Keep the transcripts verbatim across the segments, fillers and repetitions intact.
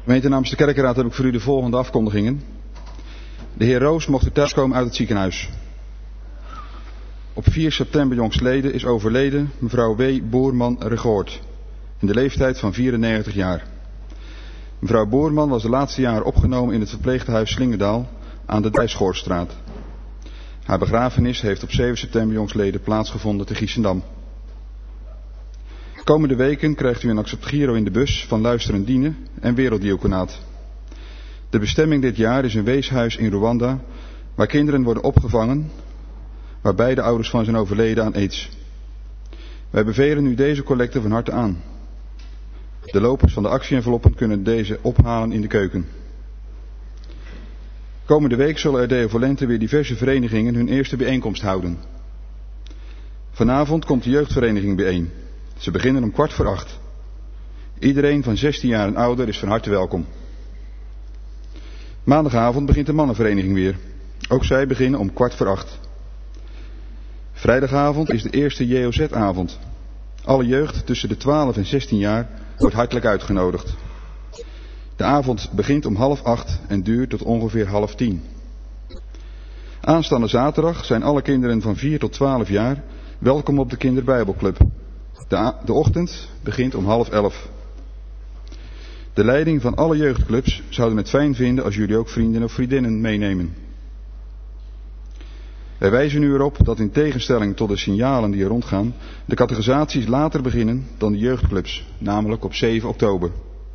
Gemeente, namens de kerkenraad heb ik voor u de volgende afkondigingen. De heer Roos mocht weer thuiskomen uit het ziekenhuis. Op vier september jongstleden is overleden mevrouw W. Boerman Regoort, in de leeftijd van vierennegentig jaar. Mevrouw Boerman was de laatste jaren opgenomen in het verpleeghuis Slingerdaal aan de Dijschoorstraat. Haar begrafenis heeft op zeven september jongstleden plaatsgevonden te Giessendam. Komende weken krijgt u een acceptgiro in de bus van Luisteren Dienen en Werelddiaconaat. De bestemming dit jaar is een weeshuis in Rwanda, waar kinderen worden opgevangen, waar beide ouders van zijn overleden aan aids. Wij bevelen u deze collecte van harte aan. De lopers van de actieenveloppen kunnen deze ophalen in de keuken. Komende week zullen er Deo Volente weer diverse verenigingen hun eerste bijeenkomst houden. Vanavond komt de jeugdvereniging bijeen. Ze beginnen om kwart voor acht. Iedereen van zestien jaar en ouder is van harte welkom. Maandagavond begint de mannenvereniging weer. Ook zij beginnen om kwart voor acht. Vrijdagavond is de eerste J O Z-avond. Alle jeugd tussen de twaalf en zestien jaar wordt hartelijk uitgenodigd. De avond begint om half acht en duurt tot ongeveer half tien. Aanstaande zaterdag zijn alle kinderen van vier tot twaalf jaar welkom op de Kinderbijbelclub. De, de ochtend begint om half elf. De leiding van alle jeugdclubs zouden het fijn vinden als jullie ook vrienden of vriendinnen meenemen. Wij wijzen u erop dat in tegenstelling tot de signalen die er rondgaan, de catechisaties later beginnen dan de jeugdclubs, namelijk op zeven oktober.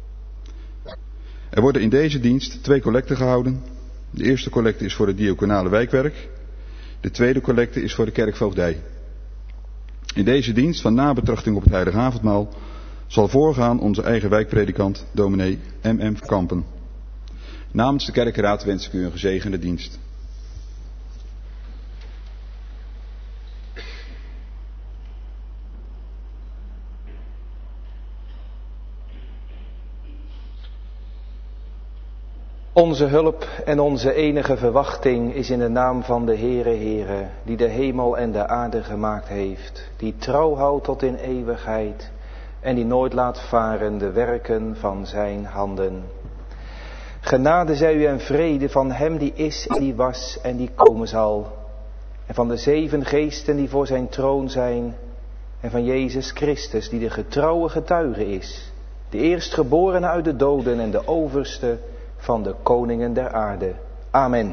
Er worden in deze dienst twee collecten gehouden. De eerste collecte is voor het diaconale wijkwerk. De tweede collecte is voor de kerkvoogdij. In deze dienst van nabetrachting op het heilige avondmaal zal voorgaan onze eigen wijkpredikant, dominee M M Kampen. Namens de kerkenraad wens ik u een gezegende dienst. Onze hulp en onze enige verwachting is in de naam van de Heere Heere, die de hemel en de aarde gemaakt heeft, die trouw houdt tot in eeuwigheid en die nooit laat varen de werken van zijn handen. Genade zij u en vrede van hem die is en die was en die komen zal, en van de zeven geesten die voor zijn troon zijn, en van Jezus Christus die de getrouwe getuige is, de eerstgeborene uit de doden en de overste van de koningen der aarde. Amen.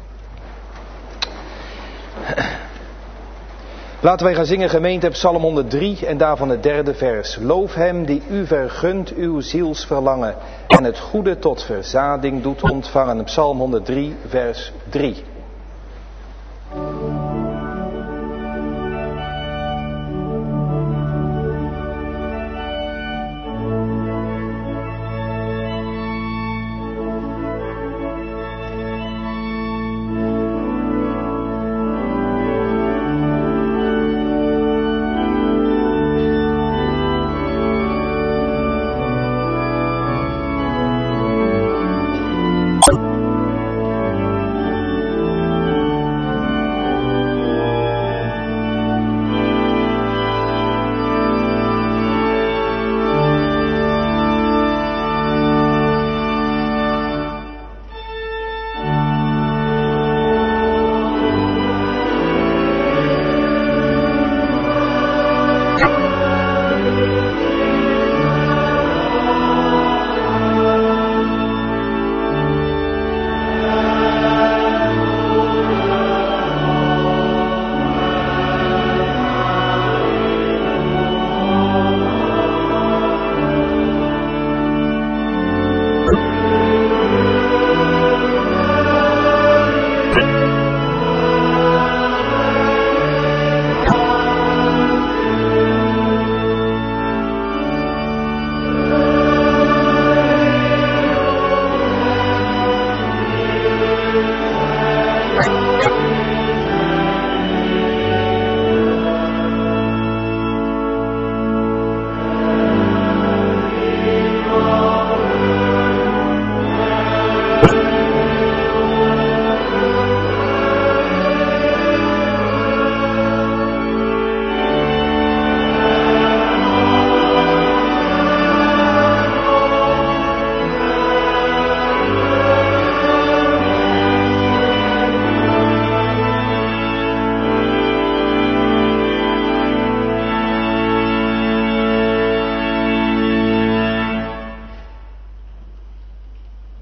Laten wij gaan zingen, gemeente, Psalm honderddrie en daarvan het derde vers. Loof hem die u vergunt uw zielsverlangen en het goede tot verzading doet ontvangen. Psalm honderddrie, vers drie.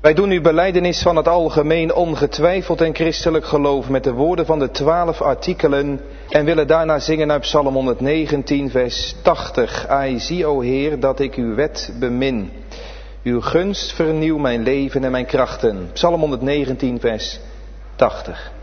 Wij doen nu belijdenis van het algemeen ongetwijfeld en christelijk geloof met de woorden van de twaalf artikelen en willen daarna zingen uit Psalm honderdnegentien vers tachtig. Ai, zie o Heer dat ik uw wet bemin. Uw gunst vernieuw mijn leven en mijn krachten. Psalm honderdnegentien vers tachtig.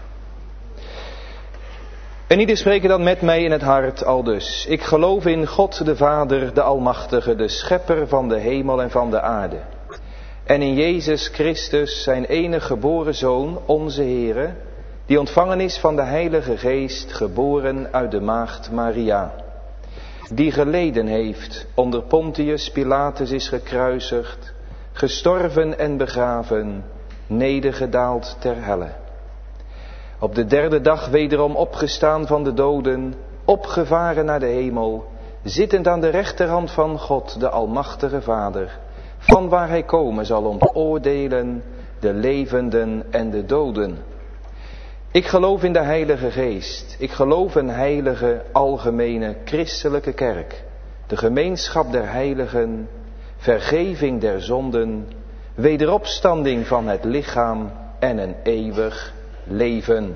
En ieder spreken dan met mij in het hart aldus. Ik geloof in God de Vader, de Almachtige, de Schepper van de hemel en van de aarde. En in Jezus Christus, zijn enige geboren Zoon, onze Heere, die ontvangen is van de Heilige Geest, geboren uit de maagd Maria. Die geleden heeft, onder Pontius Pilatus is gekruisigd, gestorven en begraven, nedergedaald ter helle. Op de derde dag wederom opgestaan van de doden, opgevaren naar de hemel, zittend aan de rechterhand van God, de Almachtige Vader, van waar hij komen zal om te oordelen de levenden en de doden. Ik geloof in de Heilige Geest. Ik geloof een heilige, algemene, christelijke kerk. De gemeenschap der heiligen, vergeving der zonden, wederopstanding van het lichaam en een eeuwig leven.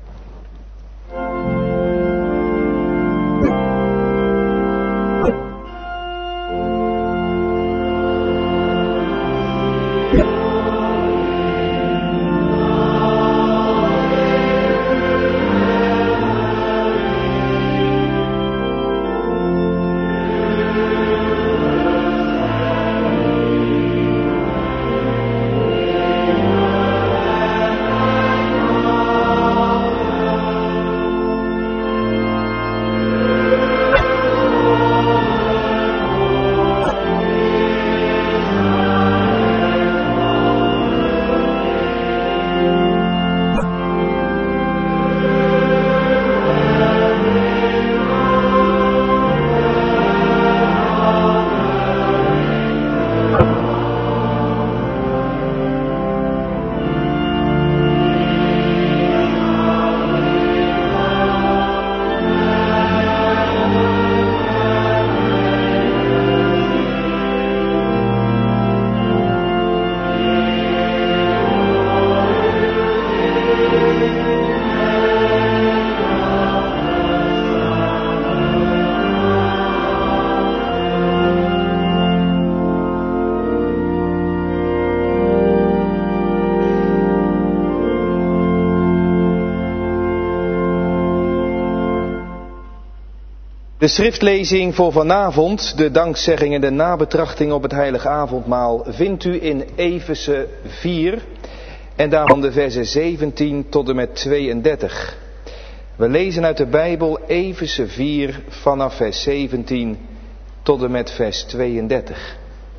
De schriftlezing voor vanavond, de dankzegging en de nabetrachting op het heilige avondmaal, vindt u in Efeze vier en daarvan de versen zeventien tot en met tweeëndertig. We lezen uit de Bijbel Efeze vier vanaf vers zeventien tot en met vers tweeëndertig.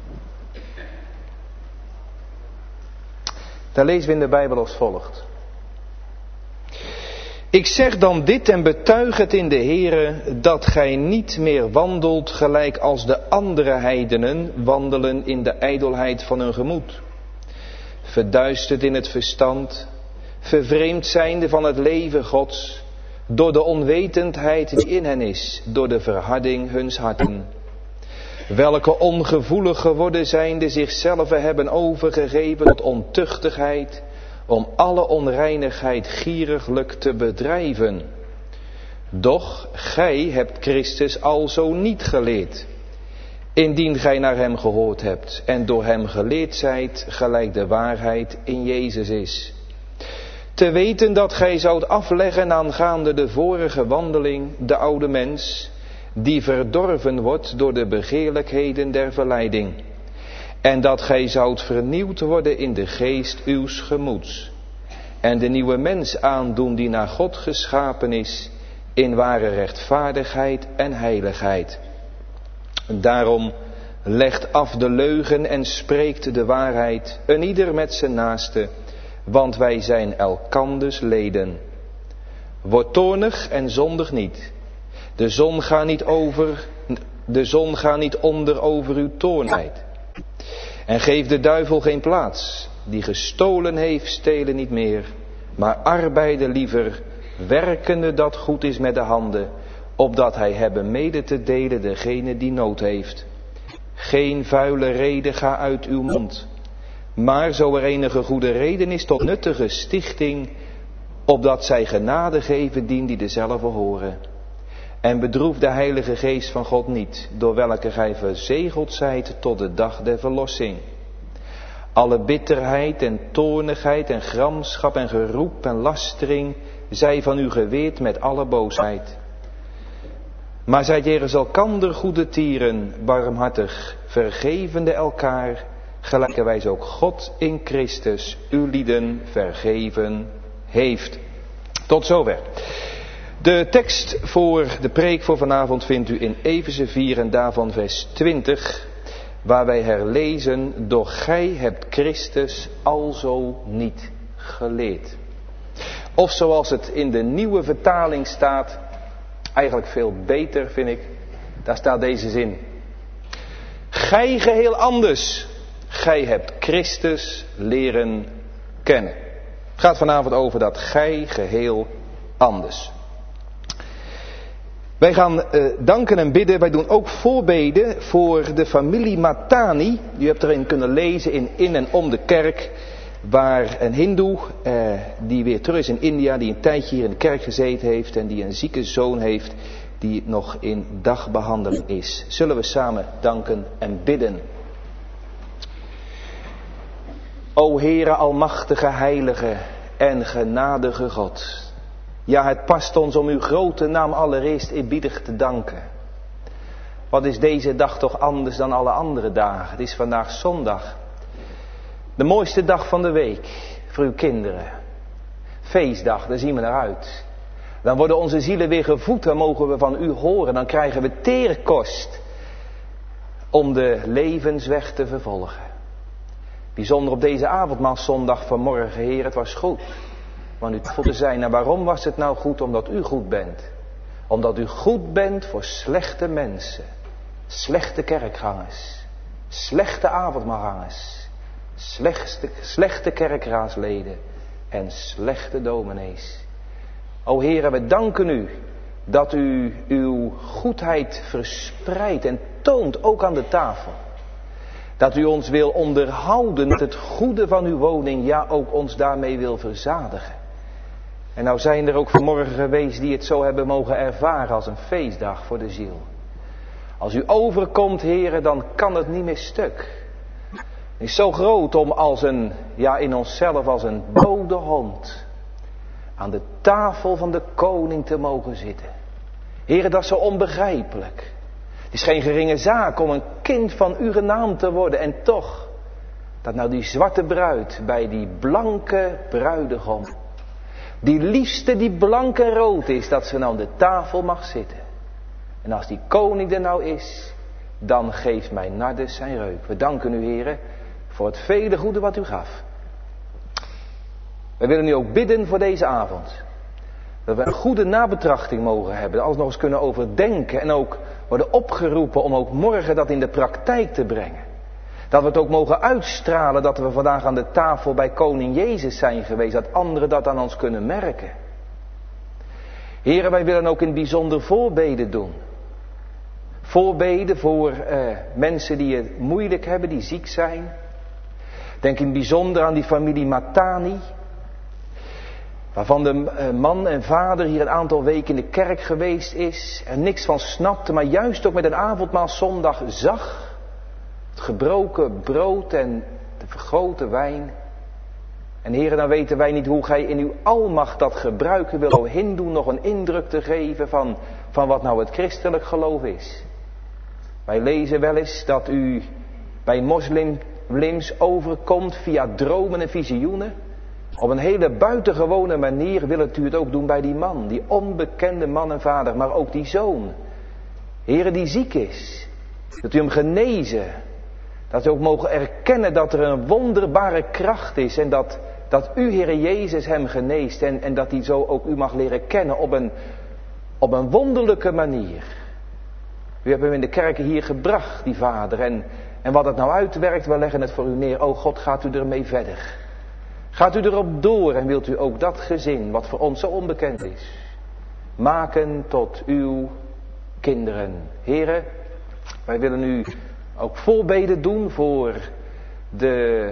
Daar lezen we in de Bijbel als volgt. Ik zeg dan dit en betuig het in de Heere, dat gij niet meer wandelt gelijk als de andere heidenen wandelen in de ijdelheid van hun gemoed. Verduisterd in het verstand, vervreemd zijnde van het leven Gods, door de onwetendheid die in hen is, door de verharding huns harten. Welke ongevoelig geworden zijnde zichzelf hebben overgegeven tot ontuchtigheid, om alle onreinigheid gieriglijk te bedrijven. Doch gij hebt Christus alzo niet geleerd, indien gij naar hem gehoord hebt en door hem geleerd zijt, gelijk de waarheid in Jezus is. Te weten dat gij zoudt afleggen aangaande de vorige wandeling, de oude mens, die verdorven wordt door de begeerlijkheden der verleiding. En dat gij zoudt vernieuwd worden in de geest uws gemoeds. En de nieuwe mens aandoen die naar God geschapen is, in ware rechtvaardigheid en heiligheid. Daarom legt af de leugen en spreekt de waarheid, een ieder met zijn naaste, want wij zijn elkanders leden. Word toornig en zondig niet. De zon gaat niet over, de zon gaat niet onder over uw toornheid. En geef de duivel geen plaats. Die gestolen heeft, stelen niet meer. Maar arbeide liever, werkende dat goed is met de handen, opdat hij hebben mede te delen degene die nood heeft. Geen vuile rede ga uit uw mond, Maar zo er enige goede reden is tot nuttige stichting, opdat zij genade geven dien die dezelfde horen. En bedroef de Heilige Geest van God niet, door welke gij verzegeld zijt tot de dag der verlossing. Alle bitterheid en toornigheid en gramschap en geroep en lastering zij van u geweerd met alle boosheid. Maar zijt jegens elkander goede tieren, barmhartig, vergevende elkaar, gelijkerwijs ook God in Christus uw lieden vergeven heeft. Tot zover. De tekst voor de preek voor vanavond vindt u in Efeze vier en daarvan vers twintig, waar wij herlezen, doch gij hebt Christus alzo niet geleerd. Of zoals het in de nieuwe vertaling staat, eigenlijk veel beter vind ik, daar staat deze zin. Gij geheel anders, gij hebt Christus leren kennen. Het gaat vanavond over dat gij geheel anders. Wij gaan uh, danken en bidden. Wij doen ook voorbeden voor de familie Matani. U hebt erin kunnen lezen in In en Om de Kerk. Waar een hindoe uh, die weer terug is in India. Die een tijdje hier in de kerk gezeten heeft. En die een zieke zoon heeft. Die nog in dagbehandeling is. Zullen we samen danken en bidden. O Heere almachtige heilige en genadige God. Ja, het past ons om uw grote naam allereerst eerbiedig te danken. Wat is deze dag toch anders dan alle andere dagen? Het is vandaag zondag. De mooiste dag van de week voor uw kinderen. Feestdag, daar zien we naar uit. Dan worden onze zielen weer gevoed, dan mogen we van u horen. Dan krijgen we teerkost om de levensweg te vervolgen. Bijzonder op deze avondmaalszondag vanmorgen, Heer, het was goed. Want u voelde zijn. En waarom was het nou goed? Omdat u goed bent. Omdat u goed bent voor slechte mensen. Slechte kerkgangers. Slechte avondmaalgangers. Slechte, slechte kerkraadsleden. En slechte dominees. O Heere, we danken u dat u uw goedheid verspreidt en toont ook aan de tafel. Dat u ons wil onderhouden met het goede van uw woning. Ja, ook ons daarmee wil verzadigen. En nou zijn er ook vanmorgen geweest die het zo hebben mogen ervaren als een feestdag voor de ziel. Als u overkomt, heren, dan kan het niet meer stuk. Het is zo groot om als een, ja in onszelf als een dode hond, aan de tafel van de koning te mogen zitten. Heren, dat is zo onbegrijpelijk. Het is geen geringe zaak om een kind van uw naam te worden. En toch, dat nou die zwarte bruid bij die blanke bruidegom, die liefste die blank en rood is, dat ze nou aan de tafel mag zitten. En als die koning er nou is, dan geeft mijn nardes zijn reuk. We danken u, heren, voor het vele goede wat u gaf. We willen u ook bidden voor deze avond. Dat we een goede nabetrachting mogen hebben. Alles nog eens kunnen overdenken. En ook worden opgeroepen om ook morgen dat in de praktijk te brengen. Dat we het ook mogen uitstralen dat we vandaag aan de tafel bij koning Jezus zijn geweest. Dat anderen dat aan ons kunnen merken. Heren, wij willen ook in het bijzonder voorbeden doen. Voorbeden voor eh, mensen die het moeilijk hebben, die ziek zijn. Denk in het bijzonder aan die familie Matani. Waarvan de man en vader hier een aantal weken in de kerk geweest is. Er niks van snapte, maar juist ook met een avondmaalszondag zag. Het gebroken brood en de vergoten wijn. En heren, dan weten wij niet hoe gij in uw almacht dat gebruiken wil. O hindoe nog een indruk te geven van, van wat nou het christelijk geloof is. Wij lezen wel eens dat u bij moslims overkomt via dromen en visioenen. Op een hele buitengewone manier wilt u het ook doen bij die man. Die onbekende man en vader, maar ook die zoon. Heren, die ziek is. Dat u hem genezen. Dat we ook mogen erkennen dat er een wonderbare kracht is. En dat, dat u, Heere Jezus, hem geneest. En, en dat hij zo ook u mag leren kennen op een, op een wonderlijke manier. U hebt hem in de kerken hier gebracht, die vader. En, en wat het nou uitwerkt, we leggen het voor u neer. O God, gaat u ermee verder. Gaat u erop door en wilt u ook dat gezin, wat voor ons zo onbekend is, maken tot uw kinderen. Heren, wij willen u ook voorbeden doen voor de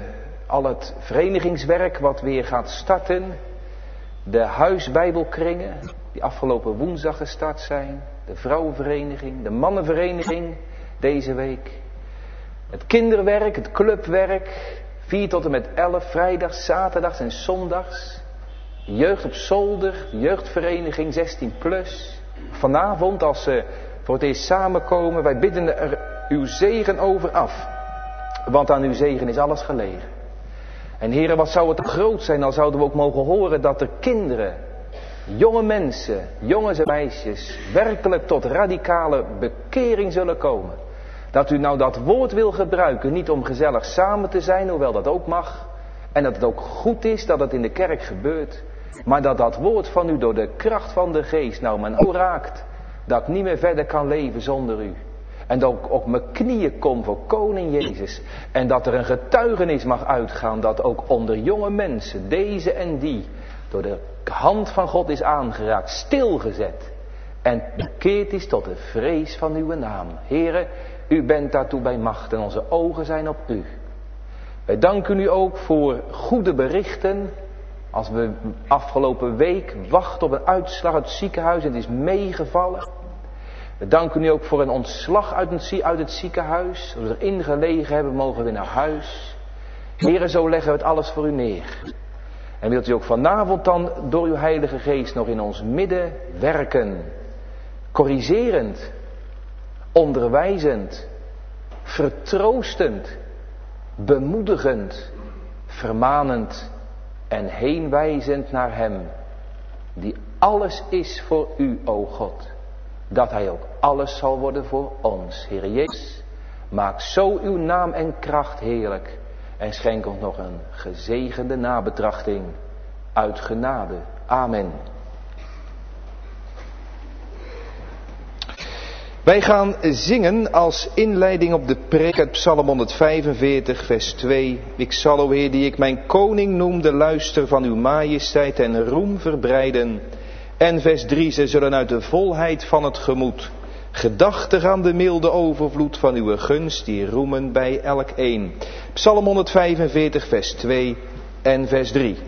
al het verenigingswerk wat weer gaat starten. De huisbijbelkringen die afgelopen woensdag gestart zijn. De vrouwenvereniging, de mannenvereniging deze week. Het kinderwerk, het clubwerk. vier tot en met elf, vrijdags, zaterdags en zondags. Jeugd op zolder, jeugdvereniging zestien plus. Vanavond als ze voor het eerst samenkomen, wij bidden er uw zegen over af. Want aan uw zegen is alles gelegen. En heren, wat zou het groot zijn, dan zouden we ook mogen horen dat er kinderen, jonge mensen, jongens en meisjes, werkelijk tot radicale bekering zullen komen. Dat u nou dat woord wil gebruiken, niet om gezellig samen te zijn, hoewel dat ook mag. En dat het ook goed is dat het in de kerk gebeurt. Maar dat dat woord van u door de kracht van de geest nou mijn oor raakt. Dat ik niet meer verder kan leven zonder u. En dat ik op mijn knieën kom voor koning Jezus. En dat er een getuigenis mag uitgaan dat ook onder jonge mensen, deze en die, door de hand van God is aangeraakt, stilgezet. En bekeerd is tot de vrees van uw naam. Heren, u bent daartoe bij macht en onze ogen zijn op u. Wij danken u ook voor goede berichten. Als we afgelopen week wachten op een uitslag uit het ziekenhuis en het is meegevallen. We danken u ook voor een ontslag uit het, uit het ziekenhuis. Als we erin gelegen hebben, mogen we naar huis. Heren, zo leggen we het alles voor u neer. En wilt u ook vanavond dan door uw Heilige Geest nog in ons midden werken. Corrigerend, onderwijzend, vertroostend, bemoedigend, vermanend en heenwijzend naar hem. Die alles is voor u, o God. Dat hij ook alles zal worden voor ons. Heer Jezus, maak zo uw naam en kracht heerlijk. En schenk ons nog een gezegende nabetrachting uit genade. Amen. Wij gaan zingen als inleiding op de preek uit Psalm honderdvijfenveertig, vers twee. Ik zal, o Heer, die ik mijn koning noemde, luister van uw majesteit en roem verbreiden. En vers drie, ze zullen uit de volheid van het gemoed, gedachtig aan de milde overvloed van uw gunst, die roemen bij elk een. Psalm honderdvijfenveertig, vers twee en vers drie.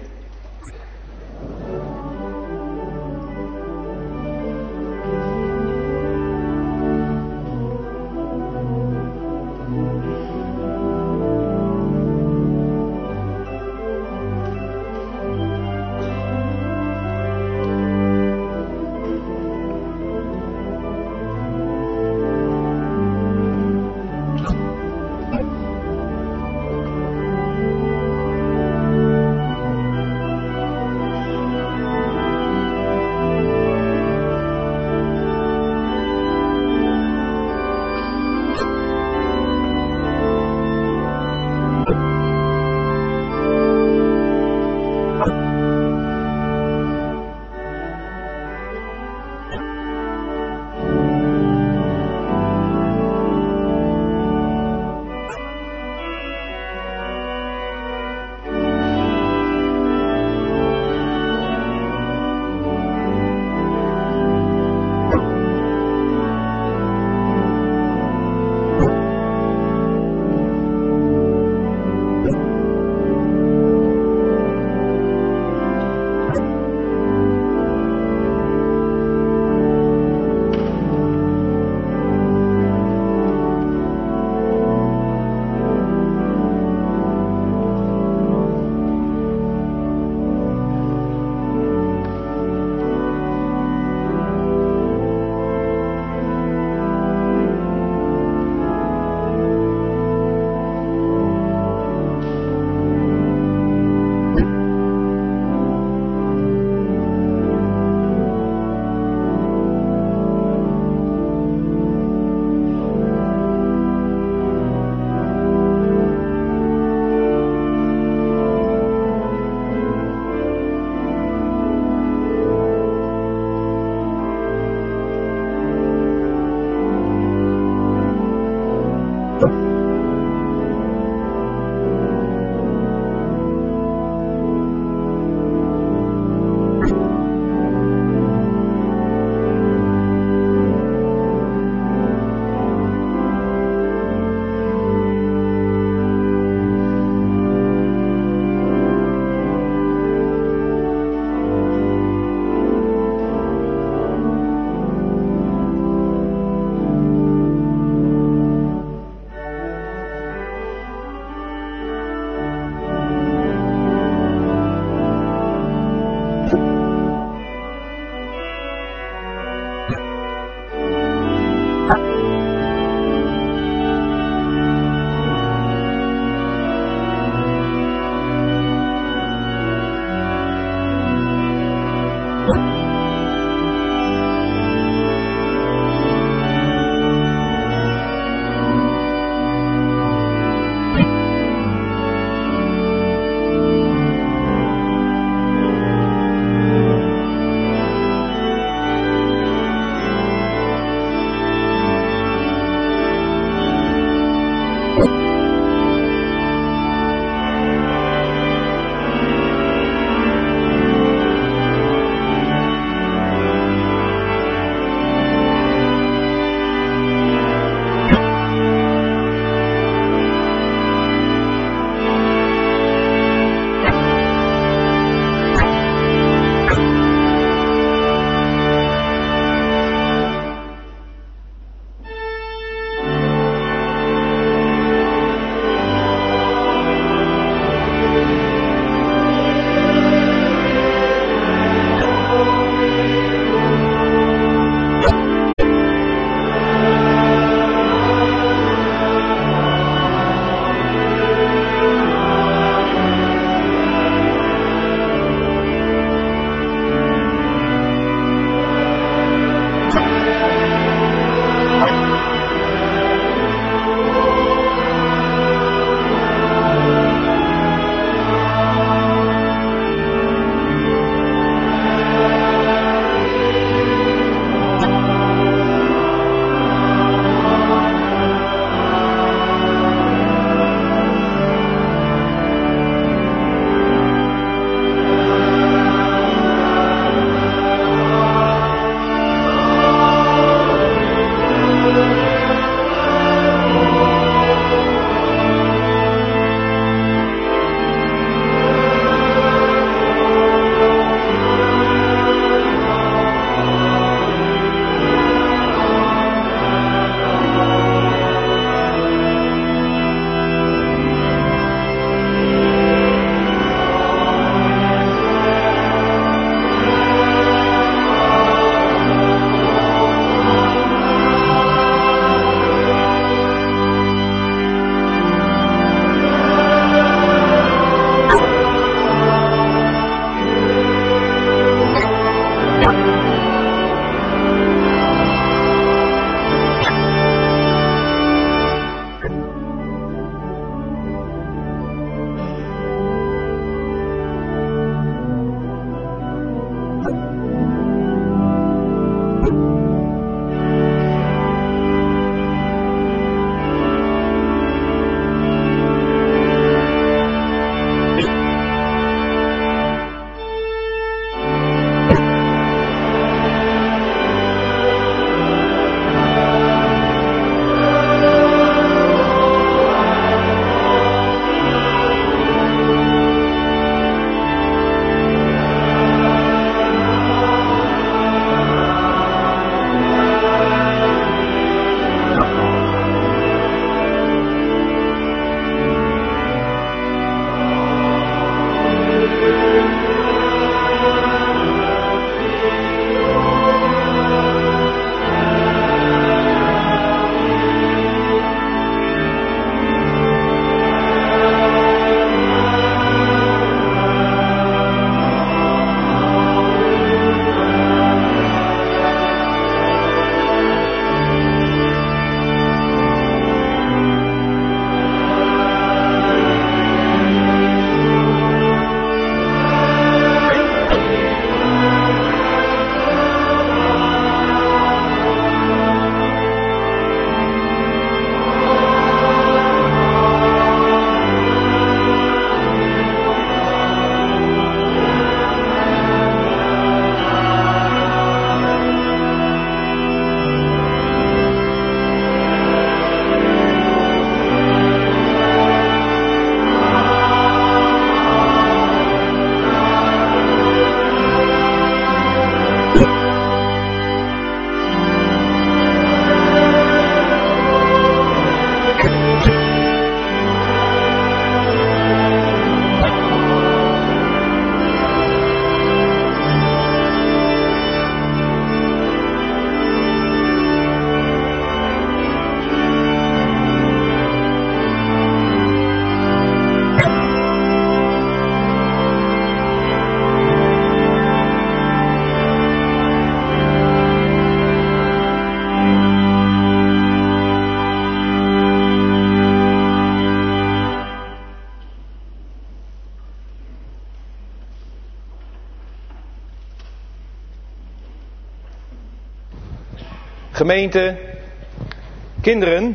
Gemeente, kinderen,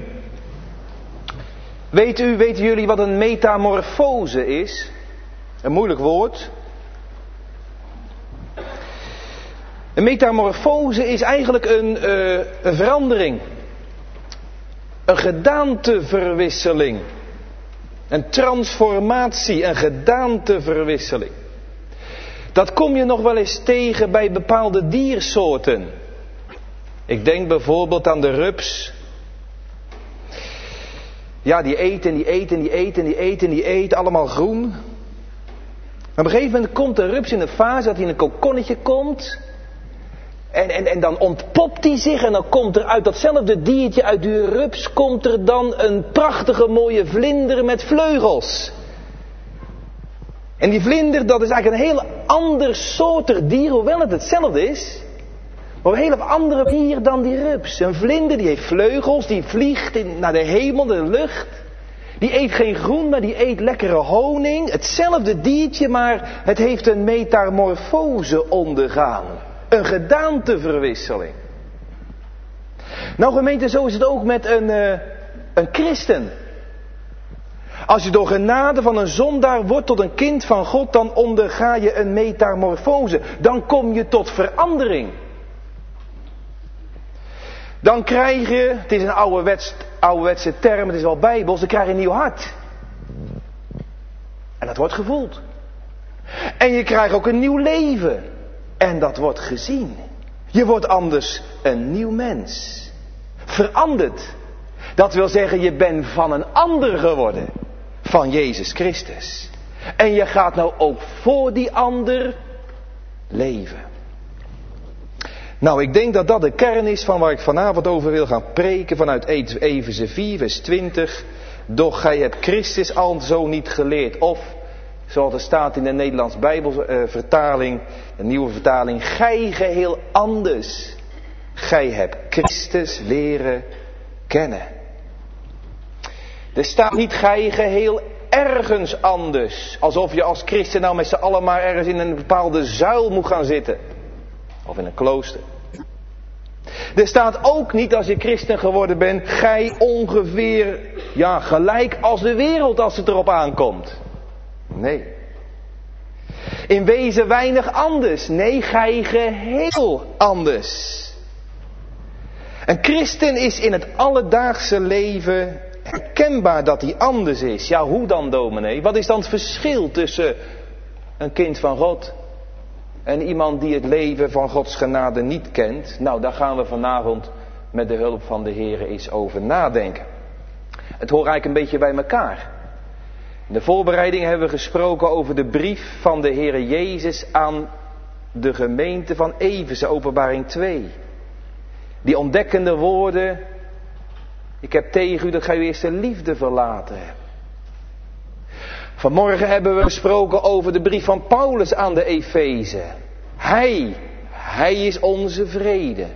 weet u, weten jullie wat een metamorfose is? Een moeilijk woord. Een metamorfose is eigenlijk een, uh, een verandering. Een gedaanteverwisseling. Een transformatie, een gedaanteverwisseling. Dat kom je nog wel eens tegen bij bepaalde diersoorten. Ik denk bijvoorbeeld aan de rups. Ja, die eet en die eet en die eet en die eet en die eet, allemaal groen. Maar op een gegeven moment komt de rups in een fase dat hij in een kokonnetje komt. En, en, en dan ontpopt hij zich en dan komt er uit datzelfde diertje, uit die rups, komt er dan een prachtige mooie vlinder met vleugels. En die vlinder, dat is eigenlijk een heel ander soortig dier, hoewel het hetzelfde is. Maar een hele andere dier dan die rups. Een vlinder die heeft vleugels, die vliegt in, naar de hemel, de lucht. Die eet geen groen, maar die eet lekkere honing. Hetzelfde diertje, maar het heeft een metamorfose ondergaan. Een gedaanteverwisseling. Nou gemeente, zo is het ook met een, uh, een christen. Als je door genade van een zondaar wordt tot een kind van God, dan onderga je een metamorfose. Dan kom je tot verandering. Dan krijg je, het is een ouderwets, ouderwetse term, het is wel bijbels, dan krijg je een nieuw hart. En dat wordt gevoeld. En je krijgt ook een nieuw leven. En dat wordt gezien. Je wordt anders een nieuw mens. Veranderd. Dat wil zeggen, je bent van een ander geworden. Van Jezus Christus. En je gaat nou ook voor die ander leven. Nou, ik denk dat dat de kern is van waar ik vanavond over wil gaan preken. Vanuit Efeze vier, vers twintig. Doch gij hebt Christus al zo niet geleerd. Of, zoals er staat in de Nederlands Bijbelvertaling, de nieuwe vertaling. Gij geheel anders. Gij hebt Christus leren kennen. Er staat niet gij geheel ergens anders. Alsof je als christen nou met z'n allen maar ergens in een bepaalde zuil moet gaan zitten. Of in een klooster. Er staat ook niet als je christen geworden bent, gij ongeveer ja, gelijk als de wereld als het erop aankomt. Nee. In wezen weinig anders. Nee, gij geheel anders. Een christen is in het alledaagse leven herkenbaar dat hij anders is. Ja, hoe dan, dominee? Wat is dan het verschil tussen een kind van God en iemand die het leven van Gods genade niet kent? Nou, daar gaan we vanavond met de hulp van de Heer eens over nadenken. Het hoort eigenlijk een beetje bij elkaar. In de voorbereiding hebben we gesproken over de brief van de Heer Jezus aan de gemeente van Efeze, Openbaring twee. Die ontdekkende woorden, ik heb tegen u dat gij uw eerste liefde verlaten hebt. Vanmorgen hebben we gesproken over de brief van Paulus aan de Efeze. Hij, hij is onze vrede.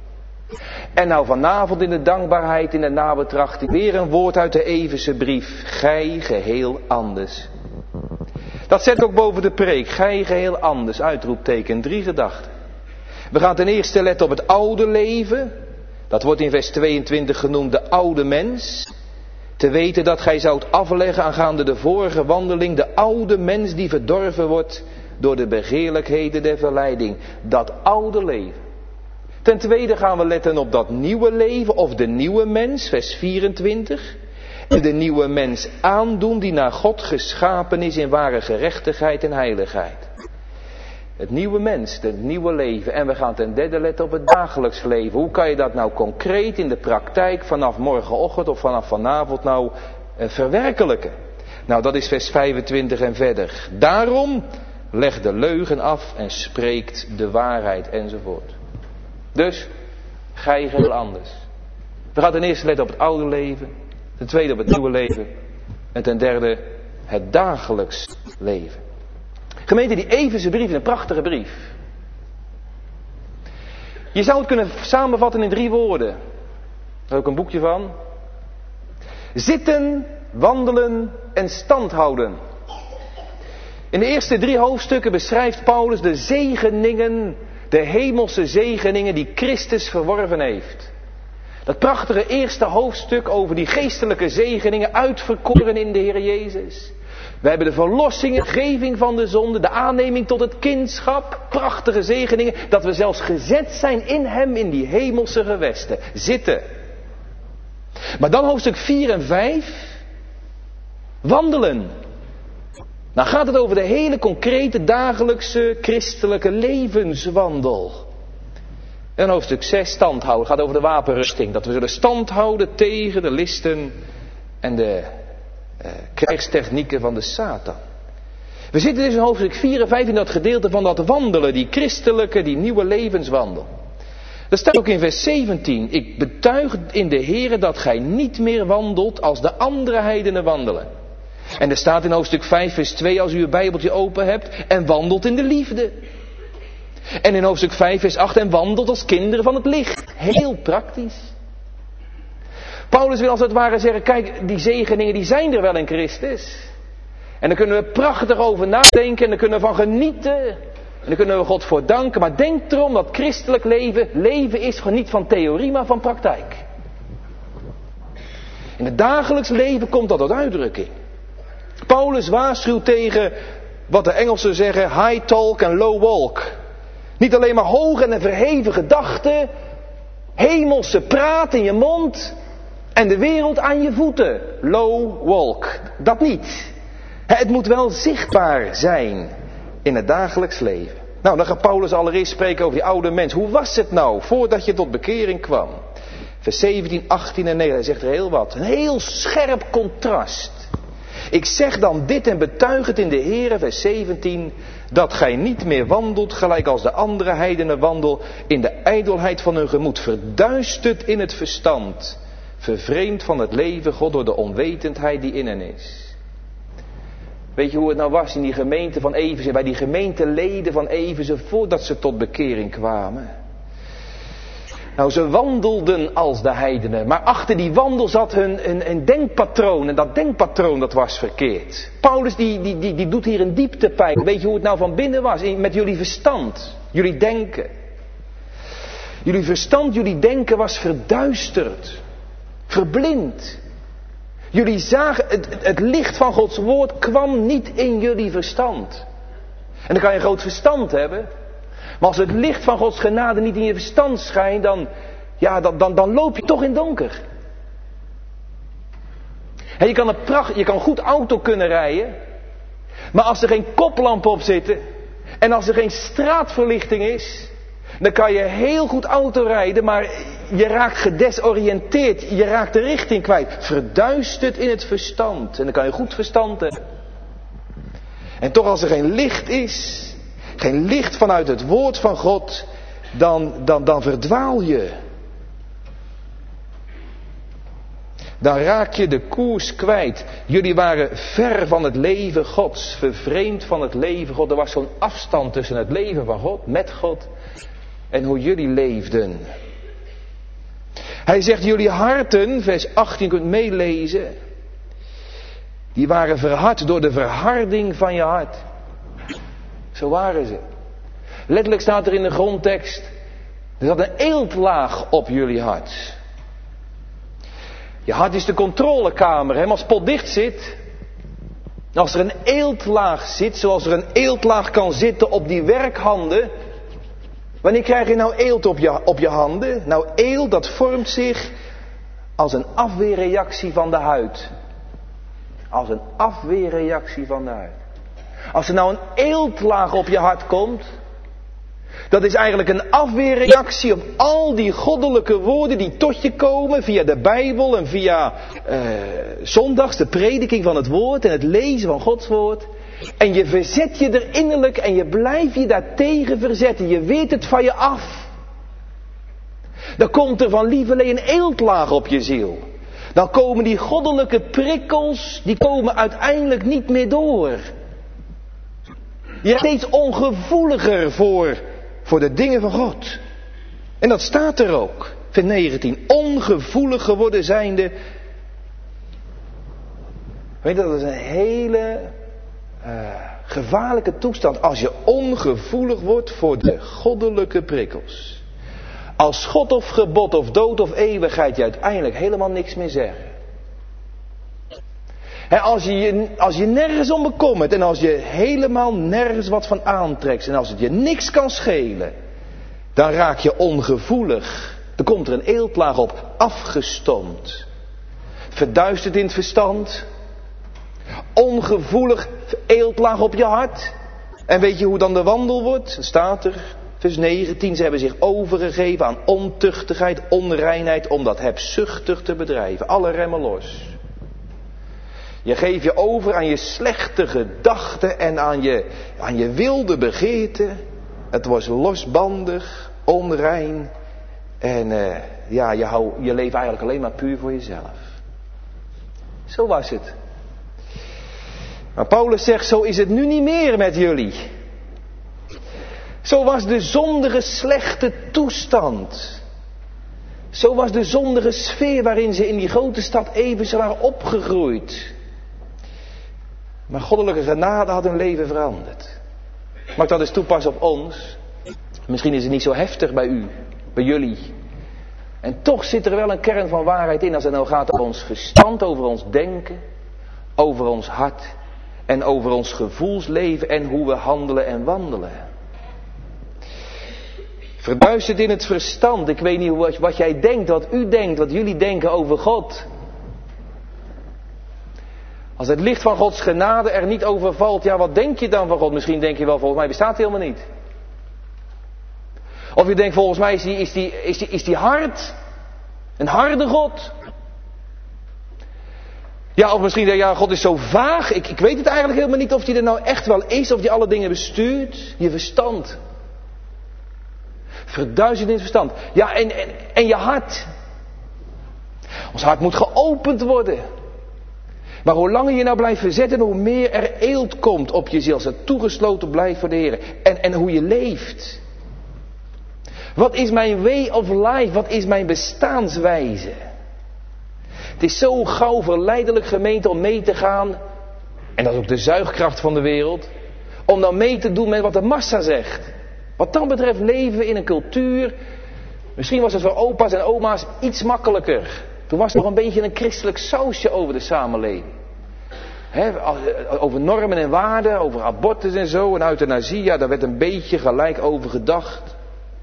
En nou vanavond in de dankbaarheid, in de nabetrachting, weer een woord uit de Efeze brief. Gij geheel anders. Dat zet ook boven de preek. Gij geheel anders, uitroepteken, drie gedachten. We gaan ten eerste letten op het oude leven. Dat wordt in vers tweeëntwintig genoemd de oude mens. Te weten dat gij zoudt afleggen aangaande de vorige wandeling, de oude mens die verdorven wordt door de begeerlijkheden der verleiding. Dat oude leven. Ten tweede gaan we letten op dat nieuwe leven of de nieuwe mens, vers vierentwintig. En de nieuwe mens aandoen die naar God geschapen is in ware gerechtigheid en heiligheid. Het nieuwe mens, het nieuwe leven. En we gaan ten derde letten op het dagelijks leven. Hoe kan je dat nou concreet in de praktijk vanaf morgenochtend of vanaf vanavond nou eh, verwerkelijken? Nou, dat is vers vijfentwintig en verder. Daarom leg de leugen af en spreekt de waarheid enzovoort. Dus, gij geheel anders. We gaan ten eerste letten op het oude leven. Ten tweede op het nieuwe leven. En ten derde het dagelijks leven. Gemeente, die Efeze brief is een prachtige brief. Je zou het kunnen samenvatten in drie woorden. Daar heb ik ook een boekje van. Zitten, wandelen en stand houden. In de eerste drie hoofdstukken beschrijft Paulus de zegeningen, de hemelse zegeningen die Christus verworven heeft. Dat prachtige eerste hoofdstuk over die geestelijke zegeningen uitverkoren in de Heer Jezus. We hebben de verlossing, de vergeving van de zonde, de aanneming tot het kindschap. Prachtige zegeningen, dat we zelfs gezet zijn in Hem in die hemelse gewesten. Zitten. Maar dan hoofdstuk vier en vijf. Wandelen. Nou gaat het over de hele concrete dagelijkse christelijke levenswandel. En hoofdstuk zes, stand houden, gaat over de wapenrusting. Dat we zullen stand houden tegen de listen en de eh, krijgstechnieken van de Satan. We zitten dus in hoofdstuk vier en vijf in dat gedeelte van dat wandelen, die christelijke, die nieuwe levenswandel. Er staat ook in vers zeventien, ik betuig in de Heere dat gij niet meer wandelt als de andere heidenen wandelen. En er staat in hoofdstuk vijf vers twee, als u uw Bijbeltje open hebt, en wandelt in de liefde. En in hoofdstuk vijf vers acht, en wandelt als kinderen van het licht. Heel praktisch. Paulus wil als het ware zeggen, kijk, die zegeningen die zijn er wel in Christus. En daar kunnen we prachtig over nadenken en daar kunnen we van genieten. En daar kunnen we God voor danken. Maar denk erom dat christelijk leven, leven is gewoon niet van theorie, maar van praktijk. In het dagelijks leven komt dat tot uitdrukking. Paulus waarschuwt tegen wat de Engelsen zeggen, high talk en low walk. Niet alleen maar hoge en verheven gedachten, hemelse praat in je mond en de wereld aan je voeten. Low walk. Dat niet. Het moet wel zichtbaar zijn in het dagelijks leven. Nou, dan gaat Paulus allereerst spreken over die oude mens. Hoe was het nou voordat je tot bekering kwam? Vers zeventien, achttien en negentien, hij zegt er heel wat. Een heel scherp contrast. Ik zeg dan dit en betuig het in de Heere, vers zeventien, dat gij niet meer wandelt gelijk als de andere heidenen wandel in de ijdelheid van hun gemoed, verduisterd in het verstand, vervreemd van het leven God door de onwetendheid die in hen is. Weet je hoe het nou was in die gemeente van Efeze, bij die gemeenteleden van Efeze voordat ze tot bekering kwamen? Nou, ze wandelden als de heidenen, maar achter die wandel zat hun een, een denkpatroon en dat denkpatroon dat was verkeerd. Paulus die, die, die, die doet hier een dieptepeil. Weet je hoe het nou van binnen was? Met jullie verstand, jullie denken. Jullie verstand, jullie denken was verduisterd, verblind. Jullie zagen, het, het licht van Gods woord kwam niet in jullie verstand. En dan kan je een groot verstand hebben. Maar als het licht van Gods genade niet in je verstand schijnt, dan, ja, dan, dan, dan loop je toch in donker. En je kan, een pracht, je kan goed auto kunnen rijden, maar als er geen koplampen op zitten en als er geen straatverlichting is, dan kan je heel goed auto rijden, maar je raakt gedesoriënteerd, je raakt de richting kwijt, verduisterd in het verstand. En dan kan je goed verstand hebben. En toch als er geen licht is, geen licht vanuit het woord van God, dan, dan, dan verdwaal je. Dan raak je de koers kwijt. Jullie waren ver van het leven Gods, vervreemd van het leven God. Er was zo'n afstand tussen het leven van God, met God, en hoe jullie leefden. Hij zegt, jullie harten, vers achttien, kunt meelezen, die waren verhard door de verharding van je hart. Zo waren ze. Letterlijk staat er in de grondtekst, er zat een eeltlaag op jullie hart. Je hart is de controlekamer. Hè? Maar als het potdicht zit, als er een eeltlaag zit, zoals er een eeltlaag kan zitten op die werkhanden. Wanneer krijg je nou eelt op je, op je handen? Nou, eelt dat vormt zich als een afweerreactie van de huid. Als een afweerreactie van de huid. Als er nou een eeltlaag op je hart komt, dat is eigenlijk een afweerreactie op al die goddelijke woorden die tot je komen via de Bijbel en via uh, zondags, de prediking van het woord en het lezen van Gods woord. En je verzet je er innerlijk en je blijft je daartegen verzetten. Je weet het van je af. Dan komt er van lieverlee een eeltlaag op je ziel. Dan komen die goddelijke prikkels, die komen uiteindelijk niet meer door. Je bent steeds ongevoeliger voor, voor de dingen van God. En dat staat er ook. Vers negentien. Ongevoelig geworden zijnde. Weet je, dat is een hele uh, gevaarlijke toestand. Als je ongevoelig wordt voor de goddelijke prikkels. Als God of gebod of dood of eeuwigheid je uiteindelijk helemaal niks meer zeggen. He, als, je, je, als je nergens om bekommert en als je helemaal nergens wat van aantrekt en als het je niks kan schelen, dan raak je ongevoelig. Dan komt er een eeltlaag op, afgestompt. Verduisterd in het verstand. Ongevoelig, eeltlaag op je hart. En weet je hoe dan de wandel wordt? Dan staat er, vers negentien, ze hebben zich overgegeven aan ontuchtigheid, onreinheid, om dat hebzuchtig te bedrijven. Alle remmen los. Je geeft je over aan je slechte gedachten en aan je, aan je wilde begeerten. Het wordt losbandig, onrein. En uh, ja, je, hou, je leeft eigenlijk alleen maar puur voor jezelf. Zo was het. Maar Paulus zegt, zo is het nu niet meer met jullie. Zo was de zondige slechte toestand. Zo was de zondige sfeer waarin ze in die grote stad Efeze waren opgegroeid. Maar goddelijke genade had hun leven veranderd. Mag ik dat eens toepassen op ons? Misschien is het niet zo heftig bij u, bij jullie. En toch zit er wel een kern van waarheid in als het nou gaat over ons verstand, over ons denken, over ons hart en over ons gevoelsleven en hoe we handelen en wandelen. Verduisterd in het verstand. Ik weet niet wat, wat jij denkt, wat u denkt, wat jullie denken over God. Als het licht van Gods genade er niet over valt, ja, wat denk je dan van God? Misschien denk je wel, volgens mij bestaat hij helemaal niet. Of je denkt, volgens mij is die, is die, is die, is die hard. Een harde God. Ja, of misschien denk je, ja, God is zo vaag. Ik, ik weet het eigenlijk helemaal niet of hij er nou echt wel is, of hij alle dingen bestuurt. Je verstand. Verduisterd in het verstand. Ja, en, en, en je hart. Ons hart moet geopend worden. Maar hoe langer je nou blijft verzetten, hoe meer er eelt komt op je ziel. Als het toegesloten blijft voor de Heer. En, en hoe je leeft. Wat is mijn way of life? Wat is mijn bestaanswijze? Het is zo gauw verleidelijk, gemeente, om mee te gaan. En dat is ook de zuigkracht van de wereld. Om dan mee te doen met wat de massa zegt. Wat dat betreft leven we in een cultuur. Misschien was het voor opa's en oma's iets makkelijker. Toen was er nog een beetje een christelijk sausje over de samenleving. He, over normen en waarden, over abortus en zo. En euthanasie, ja, daar werd een beetje gelijk over gedacht.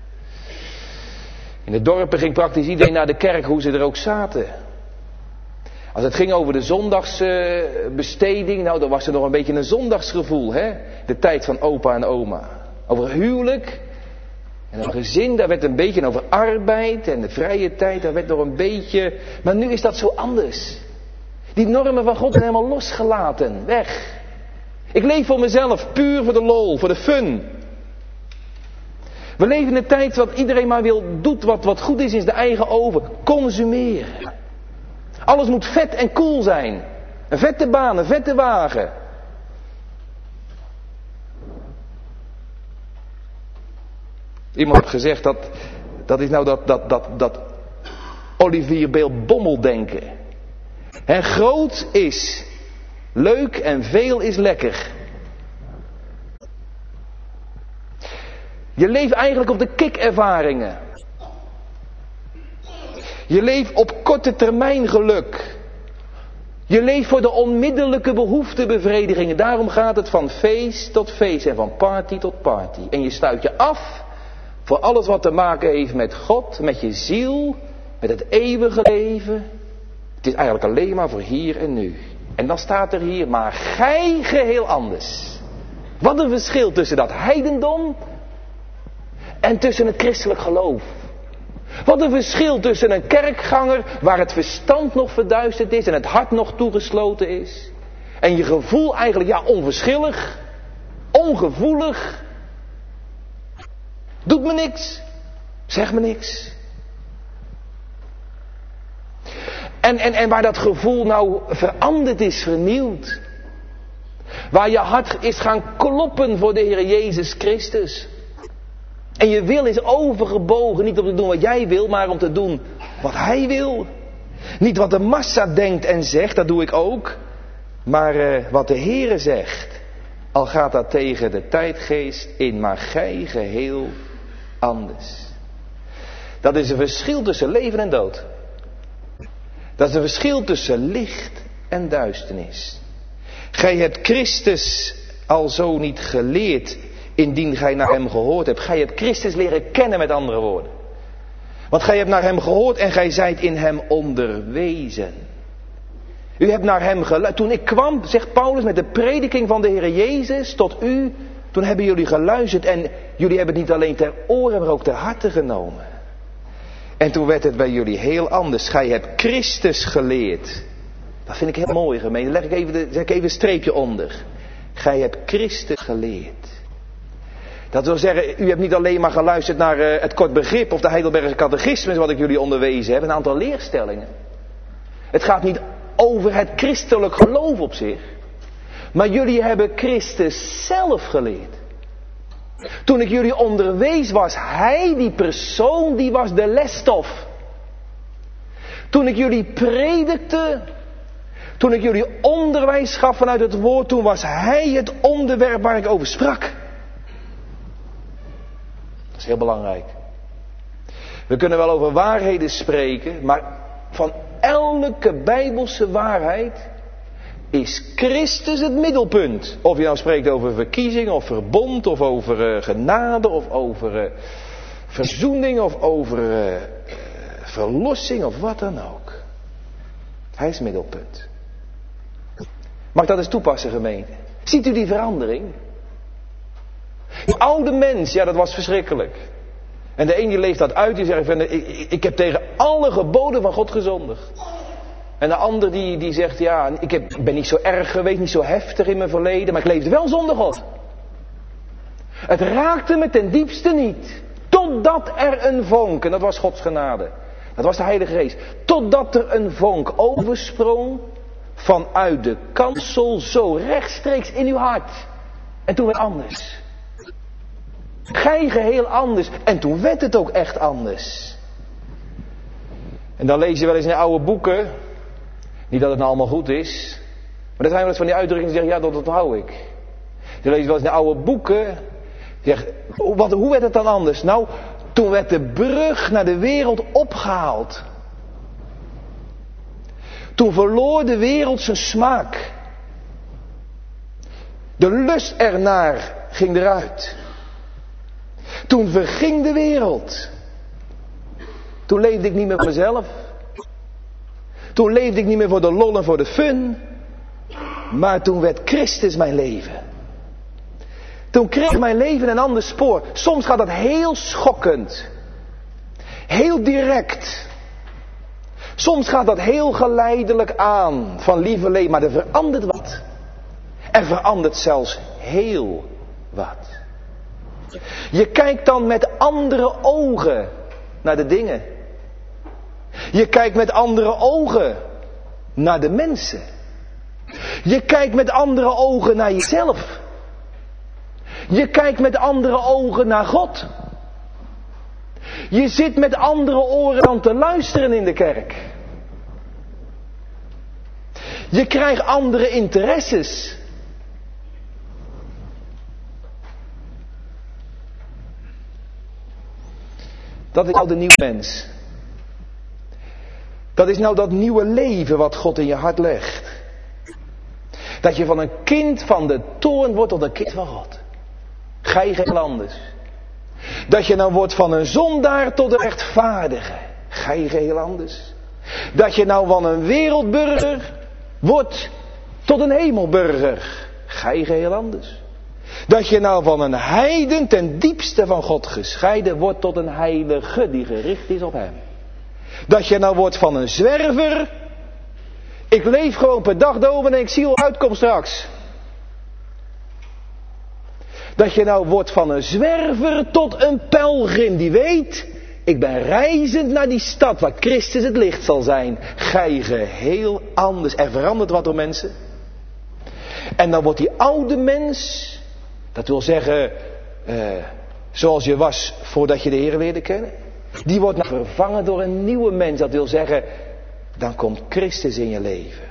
In de dorpen ging praktisch iedereen naar de kerk, hoe ze er ook zaten. Als het ging over de zondagsbesteding, nou dan was er nog een beetje een zondagsgevoel. Hè? De tijd van opa en oma. Over huwelijk en een gezin, daar werd een beetje over arbeid en de vrije tijd, daar werd nog een beetje. Maar nu is dat zo anders. Die normen van God zijn helemaal losgelaten, weg. Ik leef voor mezelf, puur voor de lol, voor de fun. We leven in een tijd wat iedereen maar wil, doet wat, wat goed is in de eigen oven. Consumeren. Alles moet vet en cool zijn. Een vette baan, een vette wagen. Iemand heeft gezegd dat, dat is nou dat, dat, dat, dat Olivier Beel bommeldenken. En groot is leuk en veel is lekker. Je leeft eigenlijk op de kick-ervaringen. Je leeft op korte termijn geluk. Je leeft voor de onmiddellijke behoeftebevredigingen. Daarom gaat het van feest tot feest en van party tot party. En je sluit je af voor alles wat te maken heeft met God, met je ziel, met het eeuwige leven. Het is eigenlijk alleen maar voor hier en nu. En dan staat er hier, maar gij geheel anders. Wat een verschil tussen dat heidendom en tussen het christelijk geloof. Wat een verschil tussen een kerkganger waar het verstand nog verduisterd is en het hart nog toegesloten is. En je gevoel eigenlijk, ja, onverschillig, ongevoelig. Doet me niks, zeg me niks. En, en, en waar dat gevoel nou veranderd is, vernieuwd. Waar je hart is gaan kloppen voor de Heer Jezus Christus. En je wil is overgebogen, niet om te doen wat jij wil, maar om te doen wat Hij wil. Niet wat de massa denkt en zegt, dat doe ik ook. Maar uh, wat de Heere zegt. Al gaat dat tegen de tijdgeest in, maar gij geheel anders. Dat is een verschil tussen leven en dood. Dat is een verschil tussen licht en duisternis. Gij hebt Christus al zo niet geleerd, indien gij naar hem gehoord hebt. Gij hebt Christus leren kennen, met andere woorden. Want gij hebt naar hem gehoord en gij zijt in hem onderwezen. U hebt naar hem geluisterd. Toen ik kwam, zegt Paulus, met de prediking van de Heer Jezus tot u, toen hebben jullie geluisterd en jullie hebben het niet alleen ter oren, maar ook ter harte genomen. En toen werd het bij jullie heel anders. Gij hebt Christus geleerd. Dat vind ik heel mooi, gemeente. Leg ik even, de, zeg ik even een streepje onder. Gij hebt Christus geleerd. Dat wil zeggen, u hebt niet alleen maar geluisterd naar uh, het kort begrip of de Heidelbergse catechismus wat ik jullie onderwezen heb. Een aantal leerstellingen. Het gaat niet over het christelijk geloof op zich. Maar jullie hebben Christus zelf geleerd. Toen ik jullie onderwees was hij, die persoon, die was de lesstof. Toen ik jullie predikte, toen ik jullie onderwijs gaf vanuit het woord, toen was hij het onderwerp waar ik over sprak. Dat is heel belangrijk. We kunnen wel over waarheden spreken, maar van elke bijbelse waarheid is Christus het middelpunt. Of je nou spreekt over verkiezing of verbond of over uh, genade of over uh, verzoening of over uh, verlossing of wat dan ook. Hij is het middelpunt. Mag ik dat eens toepassen, gemeente? Ziet u die verandering? Die oude mens, ja, dat was verschrikkelijk. En de een die leeft dat uit, die zegt, ik, ik, ik heb tegen alle geboden van God gezondigd. En de ander die, die zegt, ja, ik heb, ben niet zo erg geweest, niet zo heftig in mijn verleden, maar ik leefde wel zonder God. Het raakte me ten diepste niet. Totdat er een vonk, en dat was Gods genade. Dat was de Heilige Geest. Totdat er een vonk oversprong vanuit de kansel zo rechtstreeks in uw hart. En toen werd het anders. Gij geheel anders. En toen werd het ook echt anders. En dan lees je wel eens in de oude boeken. Niet dat het nou allemaal goed is. Maar er zijn wel eens van die uitdrukkingen die zeggen, ja, dat onthoud ik. Dan lees je wel eens in de oude boeken. Die zeggen, wat, hoe werd het dan anders? Nou, toen werd de brug naar de wereld opgehaald. Toen verloor de wereld zijn smaak. De lust ernaar ging eruit. Toen verging de wereld. Toen leefde ik niet meer voor mezelf. Toen leefde ik niet meer voor de lol en voor de fun. Maar toen werd Christus mijn leven. Toen kreeg mijn leven een ander spoor. Soms gaat dat heel schokkend. Heel direct. Soms gaat dat heel geleidelijk aan. Van lieverlee, maar er verandert wat. Er verandert zelfs heel wat. Je kijkt dan met andere ogen naar de dingen. Je kijkt met andere ogen naar de mensen. Je kijkt met andere ogen naar jezelf. Je kijkt met andere ogen naar God. Je zit met andere oren dan te luisteren in de kerk. Je krijgt andere interesses. Dat is nou de nieuwe mens. Dat is nou dat nieuwe leven wat God in je hart legt. Dat je van een kind van de toorn wordt tot een kind van God. Gij geheel anders. Dat je nou wordt van een zondaar tot een rechtvaardige. Gij geheel anders. Dat je nou van een wereldburger wordt tot een hemelburger. Gij geheel anders. Dat je nou van een heiden ten diepste van God gescheiden wordt tot een heilige die gericht is op hem. Dat je nou wordt van een zwerver. Ik leef gewoon per dag doven en ik zie hoe het uitkomt straks. Dat je nou wordt van een zwerver tot een pelgrim die weet, ik ben reizend naar die stad waar Christus het licht zal zijn. Gij geheel anders. Er verandert wat door mensen. En dan wordt die oude mens, dat wil zeggen, uh, zoals je was voordat je de Heer leerde kennen. Die wordt nou vervangen door een nieuwe mens. Dat wil zeggen, dan komt Christus in je leven.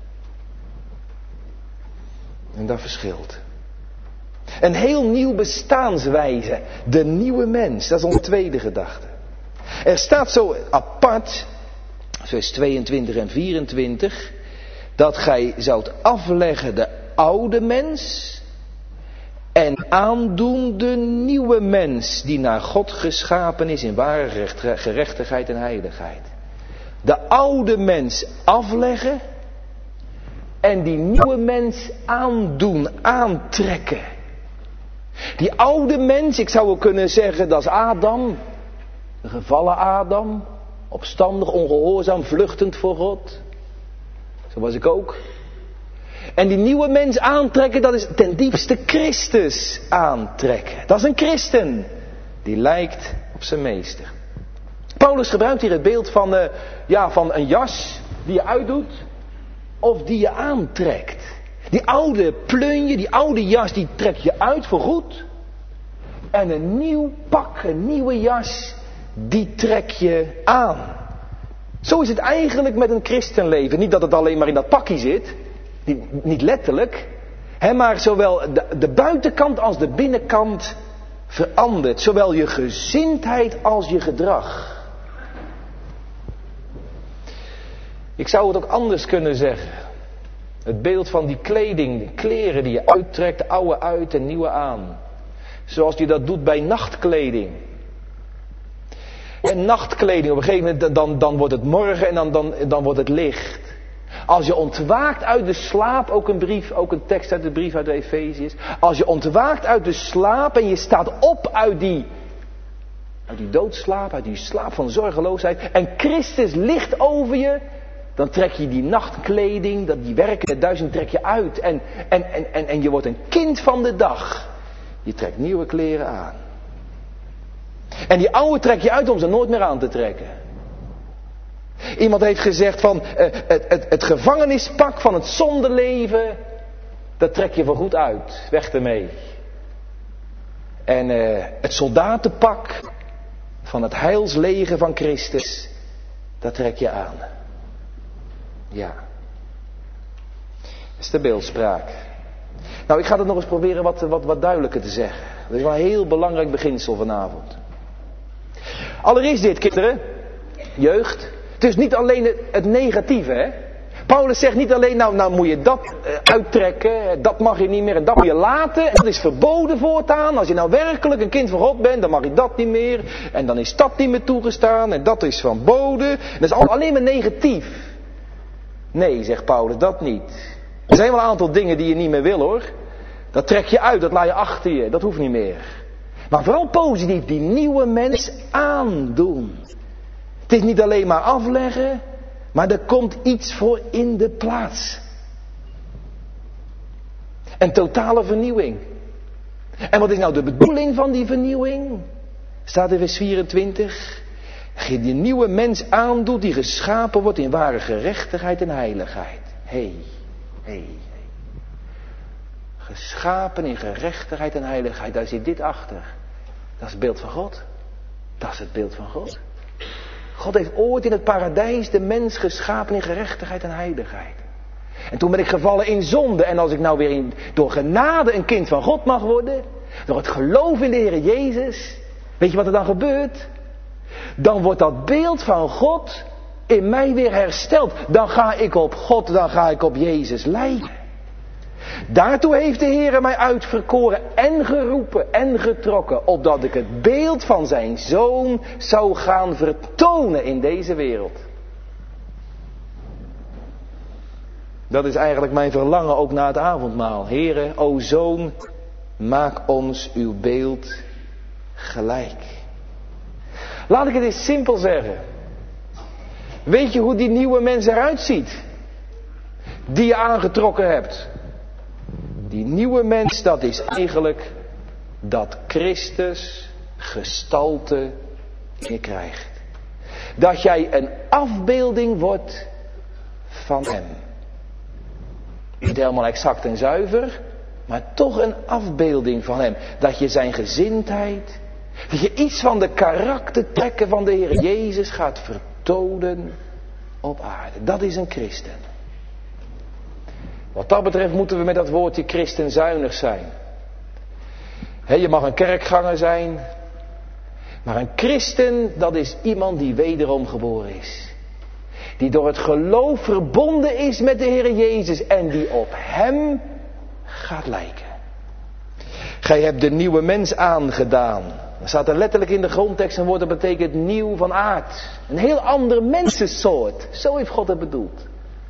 En dat verschilt. Een heel nieuw bestaanswijze. De nieuwe mens. Dat is onze tweede gedachte. Er staat zo apart, vers tweeëntwintig en vierentwintig, dat gij zoudt afleggen de oude mens en aandoen de nieuwe mens die naar God geschapen is in ware gerechtigheid en heiligheid. De oude mens afleggen en die nieuwe mens aandoen, aantrekken. Die oude mens, ik zou wel kunnen zeggen, dat is Adam. De gevallen Adam. Opstandig, ongehoorzaam, vluchtend voor God. Zo was ik ook. En die nieuwe mens aantrekken, dat is ten diepste Christus aantrekken. Dat is een christen. Die lijkt op zijn meester. Paulus gebruikt hier het beeld van, uh, ja, van een jas die je uitdoet of die je aantrekt. Die oude plunje, die oude jas, die trek je uit voor goed. En een nieuw pak, een nieuwe jas, die trek je aan. Zo is het eigenlijk met een christenleven. Niet dat het alleen maar in dat pakje zit. Niet, niet letterlijk. Hè, maar zowel de, de buitenkant als de binnenkant verandert. Zowel je gezindheid als je gedrag. Ik zou het ook anders kunnen zeggen. Het beeld van die kleding, de kleren die je uittrekt, de oude uit en nieuwe aan. Zoals je dat doet bij nachtkleding. En nachtkleding, op een gegeven moment dan, dan wordt het morgen en dan, dan, dan wordt het licht. Als je ontwaakt uit de slaap, ook een brief, ook een tekst uit de brief uit de Efeziërs. Als je ontwaakt uit de slaap en je staat op uit die, uit die doodslaap, uit die slaap van zorgeloosheid. En Christus ligt over je. Dan trek je die nachtkleding, dat die werkende duizend trek je uit. En, en, en, en, en je wordt een kind van de dag. Je trekt nieuwe kleren aan. En die oude trek je uit om ze nooit meer aan te trekken. Iemand heeft gezegd van uh, het, het, het gevangenispak van het zondeleven, dat trek je voorgoed uit. Weg ermee. En uh, het soldatenpak van het heilsleger van Christus, dat trek je aan. Ja. Dat is de beeldspraak. Nou, ik ga het nog eens proberen wat, wat, wat duidelijker te zeggen. Dat is wel een heel belangrijk beginsel vanavond. Allereerst dit, kinderen. Jeugd. Het is niet alleen het, het negatieve, hè. Paulus zegt niet alleen, nou, nou moet je dat uh, uittrekken, dat mag je niet meer en dat moet je laten. En dat is verboden voortaan. Als je nou werkelijk een kind van God bent, dan mag je dat niet meer. En dan is dat niet meer toegestaan en dat is verboden. Dat is alleen maar negatief. Nee, zegt Paulus, dat niet. Er zijn wel een aantal dingen die je niet meer wil, hoor. Dat trek je uit, dat laat je achter je, dat hoeft niet meer. Maar vooral positief, die nieuwe mens aandoen. Het is niet alleen maar afleggen, maar er komt iets voor in de plaats. Een totale vernieuwing. En wat is nou de bedoeling van die vernieuwing? Staat in vers vierentwintig. Je die nieuwe mens aandoet die geschapen wordt in ware gerechtigheid en heiligheid. Hé, hey, hé, hey, hey. Geschapen in gerechtigheid en heiligheid, daar zit dit achter. Dat is het beeld van God. Dat is het beeld van God. God heeft ooit in het paradijs de mens geschapen in gerechtigheid en heiligheid. En toen ben ik gevallen in zonde. En als ik nou weer in, door genade een kind van God mag worden, door het geloof in de Heer Jezus, weet je wat er dan gebeurt? Dan wordt dat beeld van God in mij weer hersteld. Dan ga ik op God, dan ga ik op Jezus lijken. Daartoe heeft de Heer mij uitverkoren en geroepen en getrokken, opdat ik het beeld van zijn Zoon zou gaan vertonen in deze wereld. Dat is eigenlijk mijn verlangen ook na het avondmaal. Heere, o Zoon, maak ons uw beeld gelijk. Laat ik het eens simpel zeggen. Weet je hoe die nieuwe mens eruit ziet? Die je aangetrokken hebt. Die nieuwe mens, dat is eigenlijk dat Christus gestalte in je krijgt. Dat jij een afbeelding wordt van hem. Niet helemaal exact en zuiver, maar toch een afbeelding van hem. Dat je zijn gezindheid, dat je iets van de karaktertrekken van de Heer Jezus gaat vertonen op aarde. Dat is een christen. Wat dat betreft moeten we met dat woordje christen zuinig zijn. He, je mag een kerkganger zijn, Maar een christen, dat is iemand die wederom geboren is. Die door het geloof verbonden is met de Heer Jezus en die op hem gaat lijken. Gij hebt de nieuwe mens aangedaan. Dat staat er letterlijk in de grondtekst en woord dat betekent nieuw van aard. Een heel andere mensensoort. Zo heeft God het bedoeld.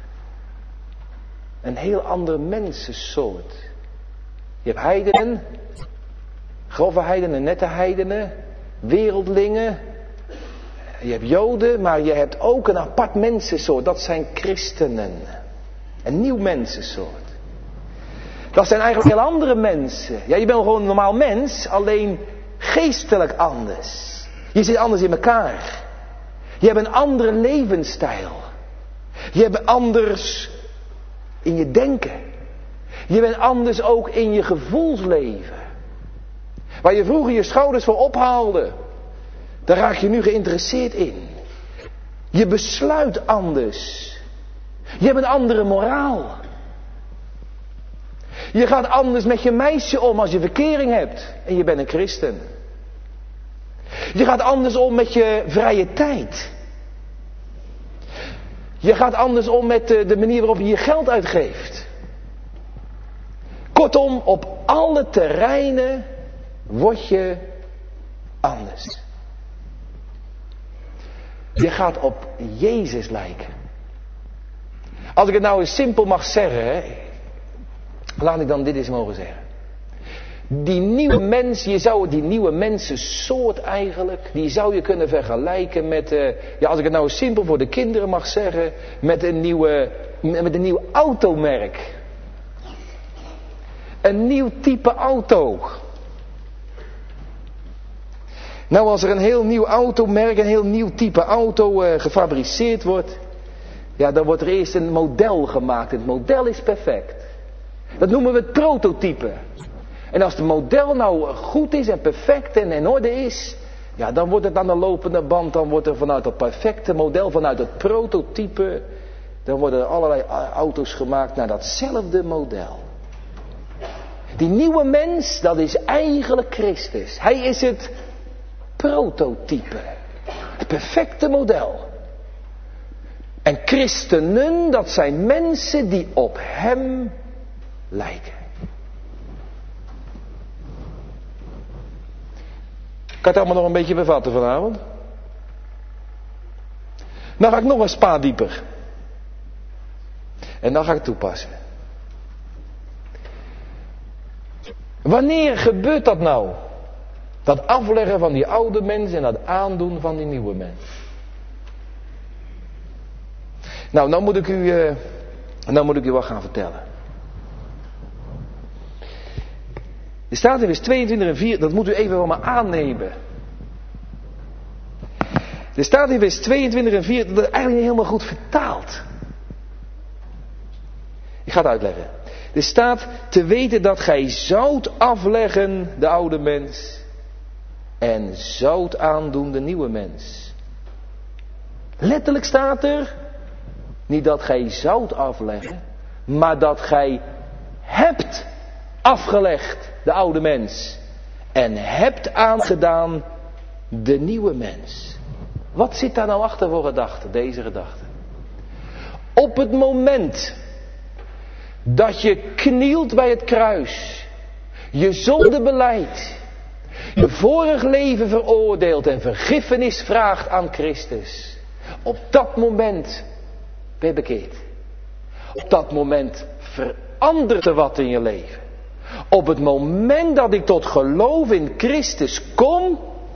Een heel andere mensensoort. Je hebt heidenen, grove heidenen, nette heidenen, wereldlingen. Je hebt Joden, maar je hebt ook een apart mensensoort. Dat zijn christenen. Een nieuw mensensoort. Dat zijn eigenlijk heel andere mensen. Ja, je bent gewoon een normaal mens, alleen geestelijk anders. Je zit anders in elkaar. Je hebt een andere levensstijl. Je bent anders in je denken. Je bent anders ook in je gevoelsleven. Waar je vroeger je schouders voor ophaalde, daar raak je nu geïnteresseerd in. Je besluit anders. Je hebt een andere moraal. Je gaat anders met je meisje om als je verkering hebt en je bent een christen. Je gaat anders om met je vrije tijd. Je gaat anders om met de, de manier waarop je je geld uitgeeft. Kortom, op alle terreinen word je anders. Je gaat op Jezus lijken. Als ik het nou eens simpel mag zeggen, hè, laat ik dan dit eens mogen zeggen. Die nieuwe mens, je zou die nieuwe mensensoort eigenlijk, die zou je kunnen vergelijken met, uh, ja, als ik het nou eens simpel voor de kinderen mag zeggen, met een nieuwe, met een nieuw automerk. Een nieuw type auto. Nou, als er een heel nieuw automerk, een heel nieuw type auto uh, gefabriceerd wordt, ja, dan wordt er eerst een model gemaakt. Het model is perfect. Dat noemen we het prototype. En als het model nou goed is en perfect en in orde is, ja, dan wordt het aan de lopende band, dan wordt er vanuit dat perfecte model, vanuit het prototype, dan worden er allerlei auto's gemaakt naar datzelfde model. Die nieuwe mens, dat is eigenlijk Christus. Hij is het prototype. Het perfecte model. En christenen, dat zijn mensen die op hem lijken. Kan je het allemaal nog een beetje bevatten vanavond? Nou ga ik nog een spa dieper. En dan ga ik het toepassen. Wanneer gebeurt dat nou? Dat afleggen van die oude mens en dat aandoen van die nieuwe mens. Nou, nou moet ik u, uh, nou moet ik u wat gaan vertellen. Er staat in vers tweeëntwintig en vier, dat moet u even wel maar aannemen. Er staat in vers tweeëntwintig en vier, dat is eigenlijk niet helemaal goed vertaald. Ik ga het uitleggen. Er staat te weten dat gij zoudt afleggen de oude mens en zoudt aandoen de nieuwe mens. Letterlijk staat er niet dat gij zoudt afleggen, maar dat gij hebt afgelegd de oude mens en hebt aangedaan de nieuwe mens. Wat zit daar nou achter voor gedachte, deze gedachte? Op het moment dat je knielt bij het kruis, je zonde belijdt, je vorig leven veroordeelt en vergiffenis vraagt aan Christus, op dat moment ben je bekeerd. Op dat moment verandert er wat in je leven. Op het moment dat ik tot geloof in Christus kom,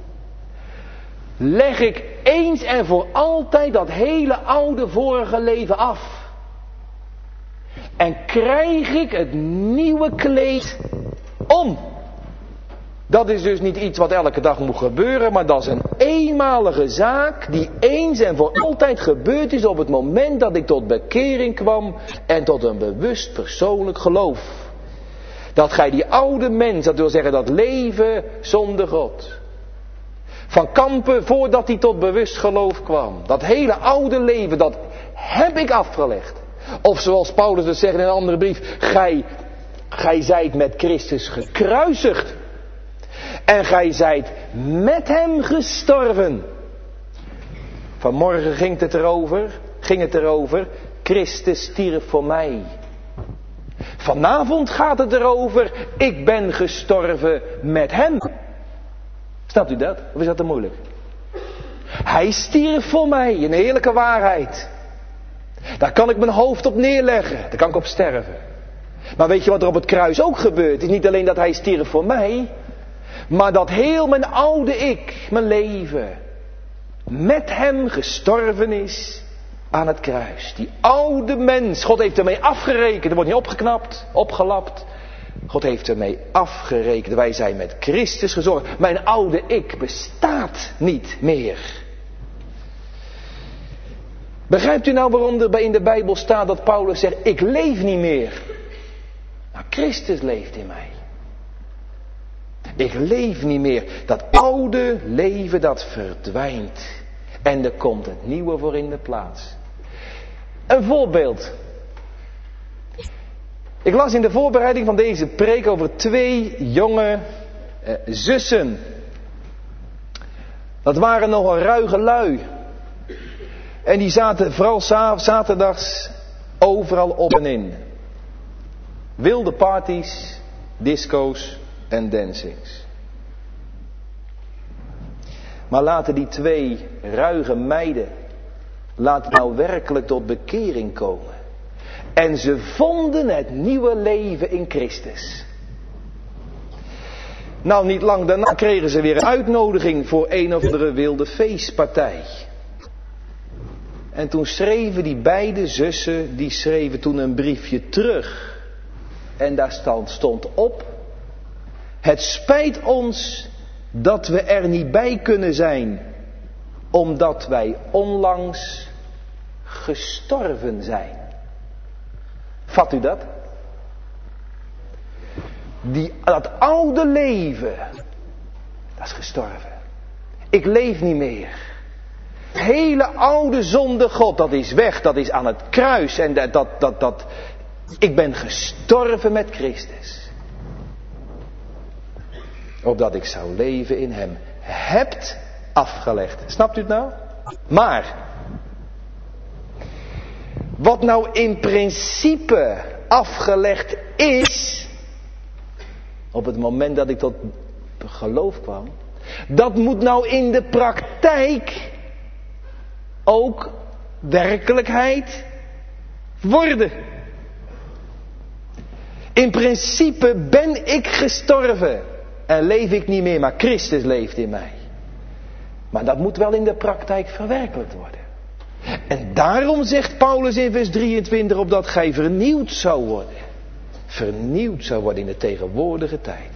leg ik eens en voor altijd dat hele oude vorige leven af. En krijg ik het nieuwe kleed om. Dat is dus niet iets wat elke dag moet gebeuren, maar dat is een eenmalige zaak die eens en voor altijd gebeurd is op het moment dat ik tot bekering kwam en tot een bewust persoonlijk geloof. Dat gij die oude mens, dat wil zeggen dat leven zonder God, van kampen voordat hij tot bewust geloof kwam, dat hele oude leven, dat heb ik afgelegd. Of zoals Paulus het zegt in een andere brief, gij, gij zijt met Christus gekruisigd. En gij zijt met hem gestorven. Vanmorgen ging het erover, ging het erover, Christus stierf voor mij. Vanavond gaat het erover, ik ben gestorven met hem. Snapt u dat? Of is dat te moeilijk? Hij stierf voor mij, een heerlijke waarheid. Daar kan ik mijn hoofd op neerleggen, daar kan ik op sterven. Maar weet je wat er op het kruis ook gebeurt? Het is niet alleen dat hij stierf voor mij, maar dat heel mijn oude ik, mijn leven, met hem gestorven is aan het kruis. Die oude mens, God heeft ermee afgerekend, er wordt niet opgeknapt, opgelapt. God heeft ermee afgerekend, wij zijn met Christus gezorgd. Mijn oude ik bestaat niet meer. Begrijpt u nou waarom er in de Bijbel staat dat Paulus zegt, ik leef niet meer. Nou, Christus leeft in mij. Ik leef niet meer. Dat oude leven dat verdwijnt. En er komt het nieuwe voor in de plaats. Een voorbeeld. Ik las in de voorbereiding van deze preek over twee jonge eh, zussen. Dat waren nogal ruige lui. En die zaten vooral zaterdags overal op en in. Wilde parties, disco's en dancings. Maar laten die twee ruige meiden, laten nou werkelijk tot bekering komen. En ze vonden het nieuwe leven in Christus. Nou, niet lang daarna kregen ze weer een uitnodiging voor een of andere wilde feestpartij. En toen schreven die beide zussen, die schreven toen een briefje terug. En daar stond op: het spijt ons dat we er niet bij kunnen zijn, omdat wij onlangs gestorven zijn. Vat u dat? Die, dat oude leven, dat is gestorven. Ik leef niet meer. Het hele oude zonde God, dat is weg, dat is aan het kruis. En dat, dat, dat, dat, ik ben gestorven met Christus. Opdat ik zou leven in hem. Hebt afgelegd. Snapt u het nou? Maar, wat nou in principe afgelegd is, op het moment dat ik tot geloof kwam, dat moet nou in de praktijk ook werkelijkheid worden. In principe ben ik gestorven en leef ik niet meer, maar Christus leeft in mij. Maar dat moet wel in de praktijk verwerkelijkt worden. En daarom zegt Paulus in vers drieëntwintig, opdat gij vernieuwd zou worden. Vernieuwd zou worden in de tegenwoordige tijd.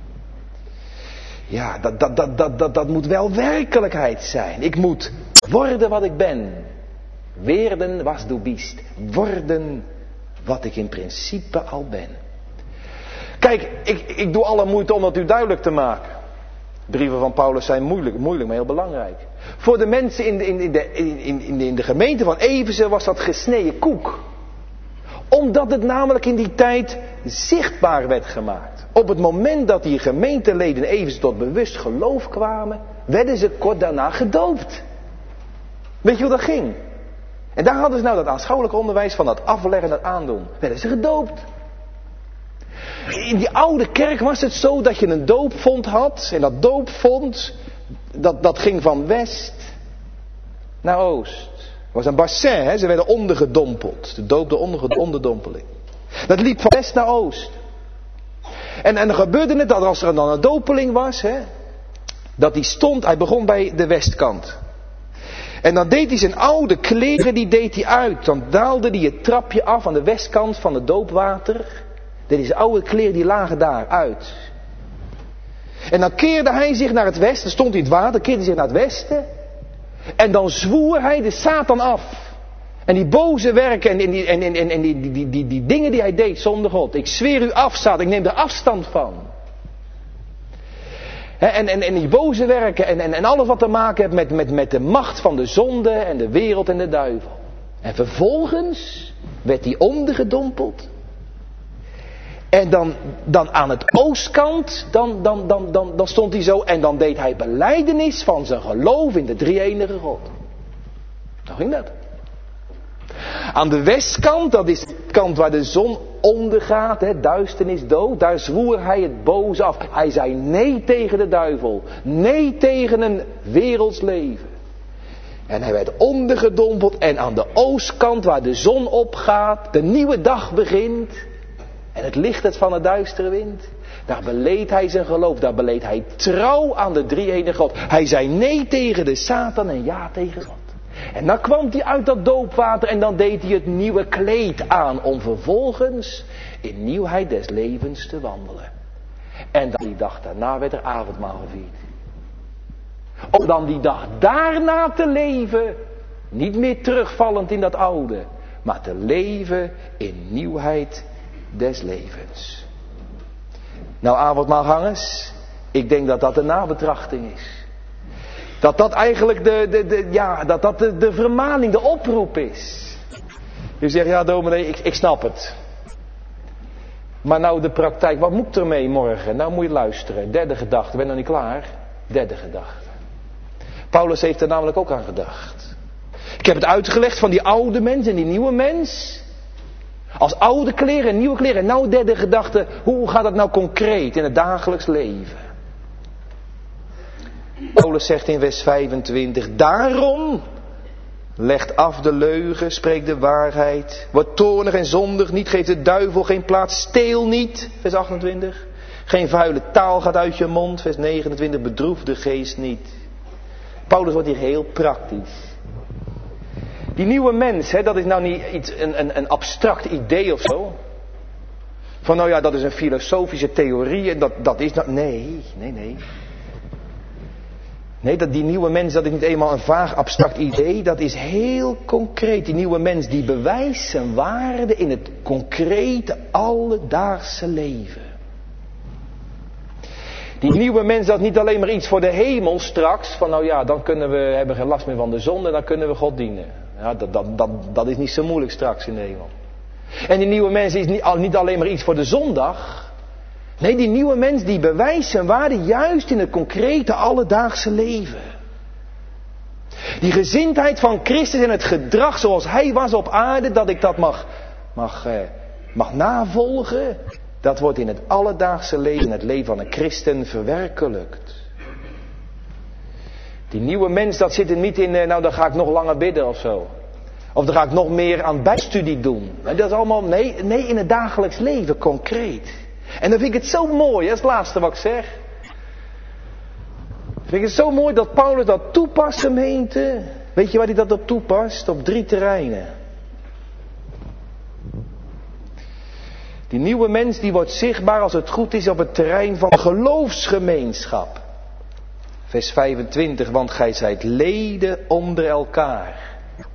Ja, dat, dat, dat, dat, dat, dat moet wel werkelijkheid zijn. Ik moet worden wat ik ben. Werden was du bist. Worden wat ik in principe al ben. Kijk, ik, ik doe alle moeite om dat u duidelijk te maken. Brieven van Paulus zijn moeilijk, moeilijk maar heel belangrijk. Voor de mensen in de, in, in, de, in, in, in de gemeente van Efeze was dat gesneden koek. Omdat het namelijk in die tijd zichtbaar werd gemaakt. Op het moment dat die gemeenteleden in Efeze tot bewust geloof kwamen, werden ze kort daarna gedoopt. Weet je hoe dat ging? En daar hadden ze nou dat aanschouwelijk onderwijs van dat afleggen en dat aandoen. Werden ze gedoopt. In die oude kerk was het zo dat je een doopvond had. En dat doopvond, dat, dat ging van west naar oost. Het was een bassin, hè? Ze werden ondergedompeld. De doop, de onder, onderdompeling. Dat liep van west naar oost. En, en dan gebeurde het dat als er dan een dopeling was, hè, dat die stond, hij begon bij de westkant. En dan deed hij zijn oude kleren, die deed hij uit. Dan daalde hij het trapje af aan de westkant van het doopwater. Deed hij zijn oude kleren, die lagen daar uit. En dan keerde hij zich naar het westen, stond hij in het water, keerde hij zich naar het westen. En dan zwoer hij de Satan af. En die boze werken en, die, en, en, en die, die, die, die dingen die hij deed zonder God. Ik zweer u af, Satan, ik neem er afstand van. He, en, en, en die boze werken en, en, en alles wat te maken heeft met, met, met de macht van de zonde en de wereld en de duivel. En vervolgens werd hij ondergedompeld. En dan, dan aan het oostkant, dan, dan, dan, dan, dan stond hij zo en dan deed hij belijdenis van zijn geloof in de drie-enige God. Zo ging dat. Aan de westkant, dat is de kant waar de zon ondergaat, hè, duisternis, dood, daar zwoer hij het boze af. Hij zei nee tegen de duivel, nee tegen een werelds leven. En hij werd ondergedompeld en aan de oostkant waar de zon opgaat, de nieuwe dag begint en het licht het van de duistere wind. Daar beleed hij zijn geloof, daar beleed hij trouw aan de drie-enige God. Hij zei nee tegen de Satan en ja tegen God. En dan kwam hij uit dat doopwater en dan deed hij het nieuwe kleed aan om vervolgens in nieuwheid des levens te wandelen. En dan die dag daarna werd er avondmaal gevierd. Om dan die dag daarna te leven, niet meer terugvallend in dat oude, maar te leven in nieuwheid des levens. Nou, avondmaalgangers, ik denk dat dat een nabetrachting is. Dat dat eigenlijk de, de, de, ja, dat dat de, de vermaning, de oproep is. U zegt, ja dominee, ik, ik snap het. Maar nou de praktijk, wat moet ik ermee morgen? Nou moet je luisteren. Derde gedachte, ben nog niet klaar? Derde gedachte. Paulus heeft er namelijk ook aan gedacht. Ik heb het uitgelegd van die oude mens en die nieuwe mens. Als oude kleren en nieuwe kleren. En nou derde gedachte, hoe gaat dat nou concreet in het dagelijks leven? Paulus zegt in vers vijfentwintig, daarom legt af de leugen, spreek de waarheid, word toornig en zondig niet, geef de duivel geen plaats, steel niet, vers achtentwintig. Geen vuile taal gaat uit je mond, vers negenentwintig, bedroef de geest niet. Paulus wordt hier heel praktisch. Die nieuwe mens, hè, dat is nou niet iets, een, een, een abstract idee of zo. Van nou ja, dat is een filosofische theorie en dat, dat is nou, nee, nee, nee. Nee, dat die nieuwe mens, dat is niet eenmaal een vaag abstract idee, dat is heel concreet. Die nieuwe mens die bewijst zijn waarde in het concrete alledaagse leven. Die nieuwe mens, dat is niet alleen maar iets voor de hemel straks, van nou ja, dan kunnen we, hebben geen last meer van de zonde, dan kunnen we God dienen. Ja, dat, dat, dat, dat is niet zo moeilijk straks in de hemel. En die nieuwe mens is niet, niet alleen maar iets voor de zondag. Nee, die nieuwe mens die bewijst zijn waarde juist in het concrete alledaagse leven. Die gezindheid van Christus en het gedrag zoals hij was op aarde, dat ik dat mag, mag, eh, mag navolgen, dat wordt in het alledaagse leven, in het leven van een christen verwerkelijkt. Die nieuwe mens, dat zit er niet in, eh, nou dan ga ik nog langer bidden of zo. Of dan ga ik nog meer aan bijstudie doen. Dat is allemaal, nee, nee, in het dagelijks leven, concreet. En dan vind ik het zo mooi, dat is het laatste wat ik zeg. Vind ik het zo mooi dat Paulus dat toepast, gemeente. Weet je waar hij dat op toepast? Op drie terreinen. Die nieuwe mens die wordt zichtbaar als het goed is op het terrein van geloofsgemeenschap. Vers vijfentwintig, want gij zijt leden onder elkaar.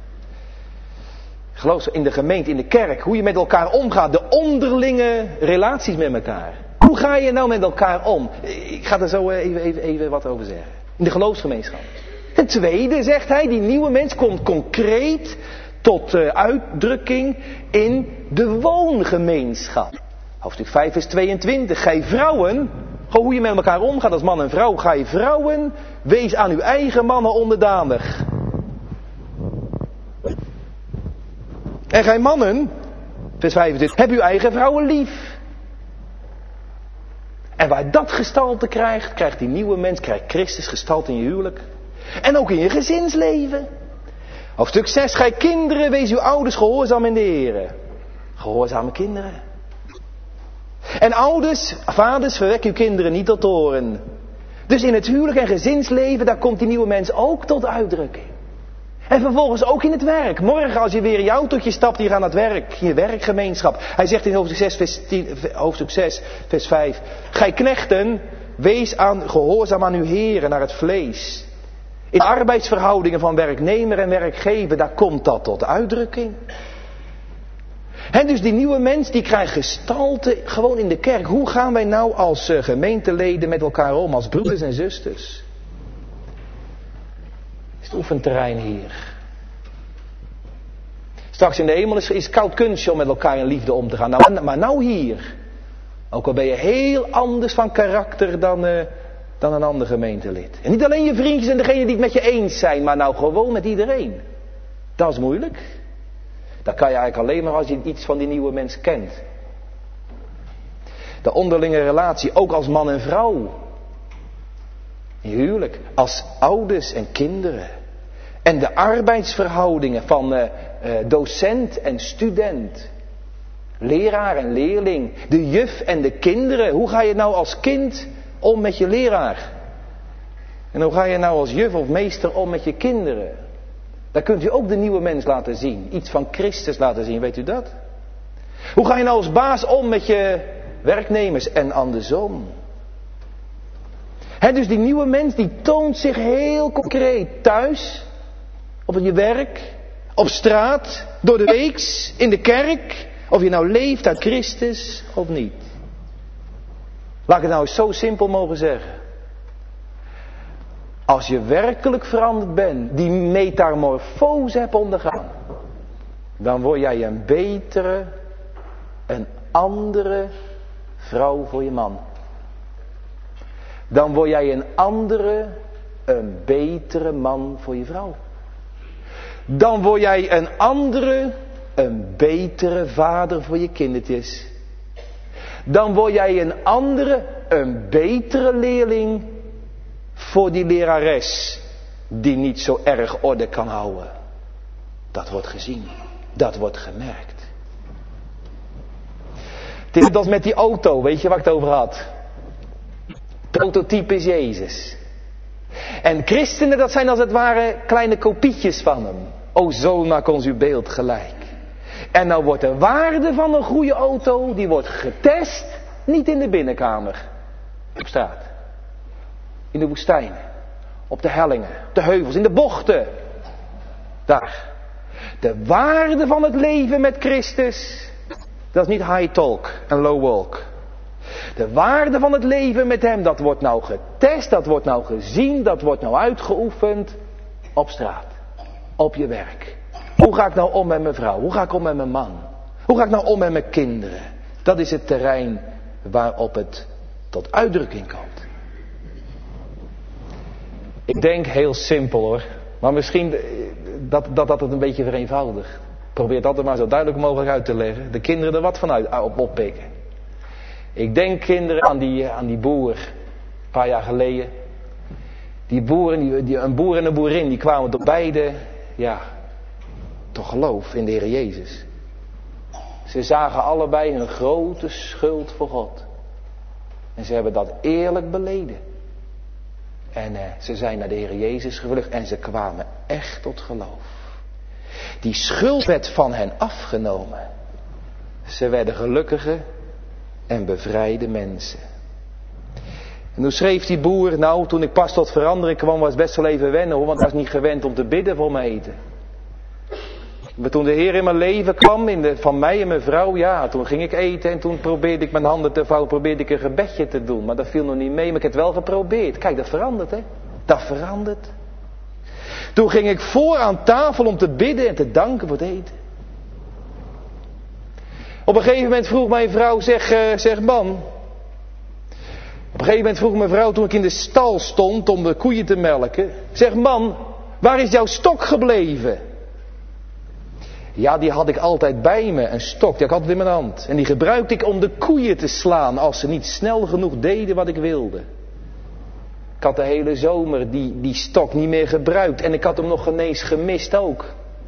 Geloof in de gemeente, in de kerk, hoe je met elkaar omgaat, de onderlinge relaties met elkaar. Hoe ga je nou met elkaar om? Ik ga er zo even, even, even wat over zeggen. In de geloofsgemeenschap. Ten tweede zegt hij, die nieuwe mens komt concreet tot uh, uitdrukking in de woongemeenschap. Hoofdstuk vijf vers tweeëntwintig. Gij vrouwen, gewoon hoe je met elkaar omgaat als man en vrouw. Gij vrouwen, wees aan uw eigen mannen onderdanig. En gij mannen, vers vijfentwintig, heb uw eigen vrouwen lief. En waar dat gestalte krijgt, krijgt die nieuwe mens, krijgt Christus gestalte in je huwelijk. En ook in je gezinsleven. Hoofdstuk zes, gij kinderen, wees uw ouders gehoorzaam in de Here. Gehoorzame kinderen. En ouders, vaders, verwek uw kinderen niet tot toorn. Dus in het huwelijk en gezinsleven, daar komt die nieuwe mens ook tot uitdrukking. En vervolgens ook in het werk. Morgen als je weer in je autootje stapt, je gaat naar het werk. In je werkgemeenschap. Hij zegt in hoofdstuk zes, vers, tien, hoofdstuk zes, vers vijf. Gij knechten, wees aan, gehoorzaam aan uw heren, naar het vlees. In de arbeidsverhoudingen van werknemer en werkgever, daar komt dat tot uitdrukking. En dus die nieuwe mens, die krijgt gestalte gewoon in de kerk. Hoe gaan wij nou als uh, gemeenteleden met elkaar om, als broeders en zusters? Het oefenterrein hier. Straks in de hemel is, is koud kunstje om met elkaar in liefde om te gaan. Nou, maar nou hier. Ook al ben je heel anders van karakter dan, uh, dan een ander gemeentelid. En niet alleen je vriendjes en degenen die het met je eens zijn, maar nou gewoon met iedereen. Dat is moeilijk. Dat kan je eigenlijk alleen maar als je iets van die nieuwe mens kent. De onderlinge relatie, ook als man en vrouw. In je huwelijk, als ouders en kinderen. En de arbeidsverhoudingen van uh, uh, docent en student. Leraar en leerling. De juf en de kinderen. Hoe ga je nou als kind om met je leraar? En hoe ga je nou als juf of meester om met je kinderen? Daar kunt u ook de nieuwe mens laten zien. Iets van Christus laten zien, weet u dat? Hoe ga je nou als baas om met je werknemers en andersom? He, dus die nieuwe mens die toont zich heel concreet thuis, op je werk, op straat, door de week, in de kerk. Of je nou leeft uit Christus of niet. Laat ik het nou eens zo simpel mogen zeggen. Als je werkelijk veranderd bent, die metamorfose hebt ondergaan, dan word jij een betere, een andere vrouw voor je man. Dan word jij een andere, een betere man voor je vrouw. Dan word jij een andere, een betere vader voor je kindertjes. Dan word jij een andere, een betere leerling voor die lerares die niet zo erg orde kan houden. Dat wordt gezien. Dat wordt gemerkt. Het is als met die auto, weet je waar ik het over had? Het prototype is Jezus. En christenen, dat zijn als het ware kleine kopietjes van hem. O zoon, maak ons uw beeld gelijk. En nou wordt de waarde van een goede auto, die wordt getest, niet in de binnenkamer, op straat. In de woestijnen, op de hellingen, op de heuvels, in de bochten. Daar. De waarde van het leven met Christus, dat is niet high talk en low walk. De waarde van het leven met hem, dat wordt nou getest, dat wordt nou gezien, dat wordt nou uitgeoefend op straat, op je werk. Hoe ga ik nou om met mijn vrouw? Hoe ga ik om met mijn man? Hoe ga ik nou om met mijn kinderen? Dat is het terrein waarop het tot uitdrukking komt. Ik denk heel simpel hoor. Maar misschien dat dat, dat het een beetje vereenvoudigt. Probeer dat er maar zo duidelijk mogelijk uit te leggen. De kinderen er wat van uit, op oppikken. Ik denk kinderen aan die, aan die boer. Een paar jaar geleden. Die boeren, die, die, een boer en een boerin, die kwamen tot beide, ja, tot geloof in de Heer Jezus. Ze zagen allebei hun grote schuld voor God. En ze hebben dat eerlijk beleden. En eh, ze zijn naar de Heer Jezus gevlucht en ze kwamen echt tot geloof. Die schuld werd van hen afgenomen. Ze werden gelukkige en bevrijde mensen. En toen schreef die boer, nou toen ik pas tot verandering kwam was het best wel even wennen hoor, want ik was niet gewend om te bidden voor mijn eten. Maar toen de Heer in mijn leven kwam, in de, van mij en mijn vrouw, ja, toen ging ik eten en toen probeerde ik mijn handen te vouwen, probeerde ik een gebedje te doen. Maar dat viel nog niet mee, maar ik heb het wel geprobeerd. Kijk, dat verandert hè, dat verandert. Toen ging ik voor aan tafel om te bidden en te danken voor het eten. Op een gegeven moment vroeg mijn vrouw, zeg, uh, zeg man. Op een gegeven moment vroeg mijn vrouw toen ik in de stal stond om de koeien te melken. Zeg man, waar is jouw stok gebleven? Ja, die had ik altijd bij me, een stok, die had ik altijd in mijn hand. En die gebruikte ik om de koeien te slaan als ze niet snel genoeg deden wat ik wilde. Ik had de hele zomer die, die stok niet meer gebruikt en ik had hem nog ineens gemist ook.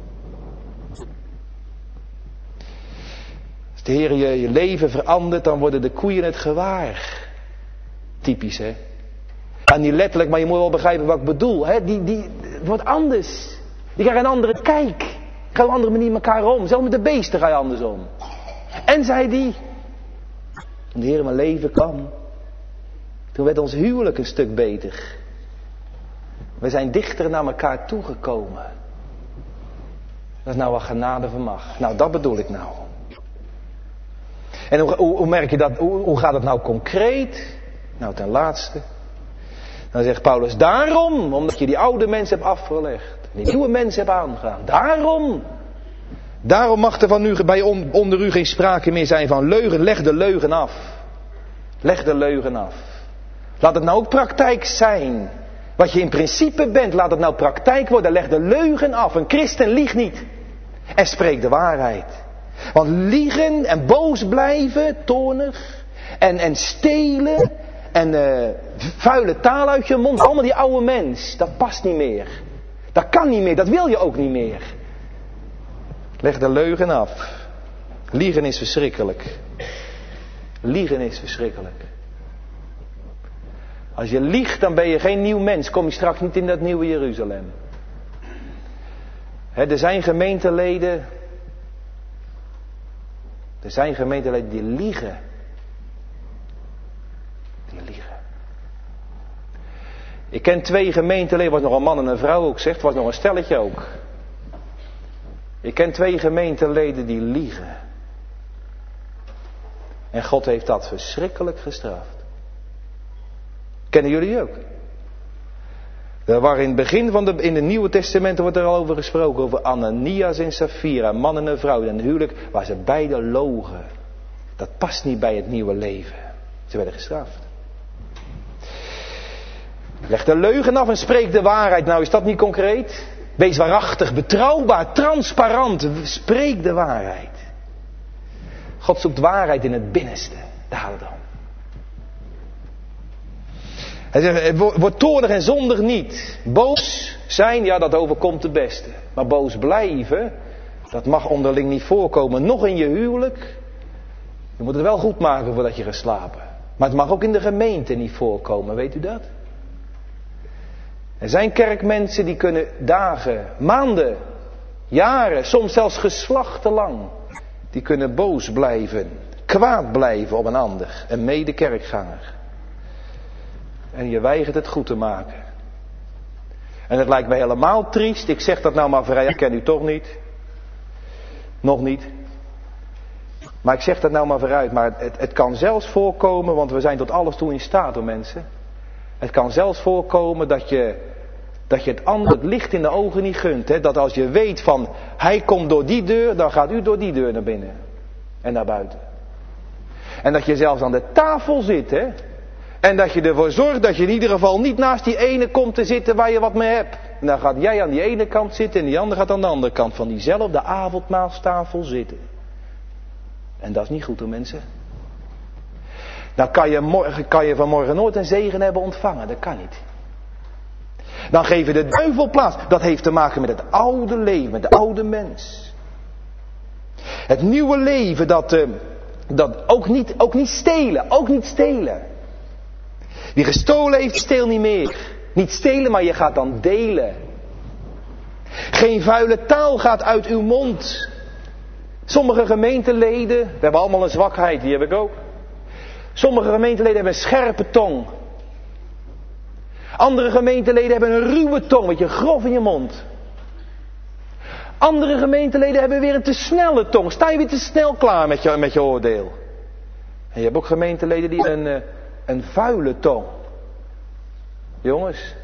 Als de Heer je, je leven verandert, dan worden de koeien het gewaar. Typisch hè. Ja, niet letterlijk, maar je moet wel begrijpen wat ik bedoel. Hè? Die, die, het wordt anders. Die krijgen een andere kijk. Ga op een andere manier met elkaar om. Zelfs met de beesten ga je andersom. En zei die. Toen de Heer in mijn leven kwam. Toen werd ons huwelijk een stuk beter. We zijn dichter naar elkaar toegekomen. Dat is nou wat genade vermag. Nou, dat bedoel ik nou. En hoe, hoe, hoe merk je dat? Hoe, hoe gaat het nou concreet? Nou, ten laatste. Dan zegt Paulus, daarom, omdat je die oude mens hebt afgelegd. Die nieuwe mens hebt aangegaan. Daarom. Daarom mag er van nu bij on, onder u geen sprake meer zijn van leugen. Leg de leugen af. Leg de leugen af. Laat het nou ook praktijk zijn. Wat je in principe bent, laat het nou praktijk worden. Leg de leugen af. Een christen liegt niet. En spreekt de waarheid. Want liegen en boos blijven, toornig. En, en stelen. En uh, vuile taal uit je mond. Allemaal die oude mens. Dat past niet meer. Dat kan niet meer. Dat wil je ook niet meer. Leg de leugen af. Liegen is verschrikkelijk. Liegen is verschrikkelijk. Als je liegt, dan ben je geen nieuw mens. Kom je straks niet in dat nieuwe Jeruzalem. He, er zijn gemeenteleden. Er zijn gemeenteleden die liegen. Die liegen. Ik ken twee gemeenteleden. Was nog een man en een vrouw ook zegt. Was nog een stelletje ook. Ik ken twee gemeenteleden die liegen. En God heeft dat verschrikkelijk gestraft. Kennen jullie ook? Waar in het begin van de, in het Nieuwe Testament wordt er al over gesproken. Over Ananias en Safira. Man en een vrouw in een huwelijk waar ze beide logen. Dat past niet bij het nieuwe leven. Ze werden gestraft. Leg de leugen af en spreek de waarheid. Nou, is dat niet concreet? Wees waarachtig, betrouwbaar, transparant. Spreek de waarheid. God zoekt waarheid in het binnenste. Daar gaat het om. Hij zegt, word toornig en zondig niet. Boos zijn, ja, dat overkomt de beste. Maar boos blijven, dat mag onderling niet voorkomen. Nog in je huwelijk. Je moet het wel goed maken voordat je gaat slapen. Maar het mag ook in de gemeente niet voorkomen, weet u dat? Er zijn kerkmensen die kunnen dagen, maanden, jaren, soms zelfs geslachten lang. Die kunnen boos blijven, kwaad blijven op een ander, een mede-kerkganger. En je weigert het goed te maken. En het lijkt mij helemaal triest. Ik zeg dat nou maar vrij. Ik ken u toch niet. Nog niet. Maar ik zeg dat nou maar vooruit. Maar het, het kan zelfs voorkomen. Want we zijn tot alles toe in staat hoor mensen. Het kan zelfs voorkomen dat je, dat je het ander het licht in de ogen niet gunt. Hè? Dat als je weet van hij komt door die deur. Dan gaat u door die deur naar binnen. En naar buiten. En dat je zelfs aan de tafel zit. Hè? En dat je ervoor zorgt dat je in ieder geval niet naast die ene komt te zitten waar je wat mee hebt. En dan gaat jij aan die ene kant zitten en die andere gaat aan de andere kant van diezelfde avondmaalstafel zitten. En dat is niet goed hoor mensen. Dan kan je, morgen, kan je vanmorgen nooit een zegen hebben ontvangen. Dat kan niet. Dan geef je de duivel plaats. Dat heeft te maken met het oude leven, met de oude mens. Het nieuwe leven dat, uh, dat ook, niet, ook niet stelen, ook niet stelen. Wie gestolen heeft, steel niet meer. Niet stelen, maar je gaat dan delen. Geen vuile taal gaat uit uw mond. Sommige gemeenteleden, we hebben allemaal een zwakheid, die heb ik ook. Sommige gemeenteleden hebben een scherpe tong. Andere gemeenteleden hebben een ruwe tong, weet je, grof in je mond. Andere gemeenteleden hebben weer een te snelle tong. Sta je weer te snel klaar met je, met je oordeel. En je hebt ook gemeenteleden die een... Een vuile tong. Jongens.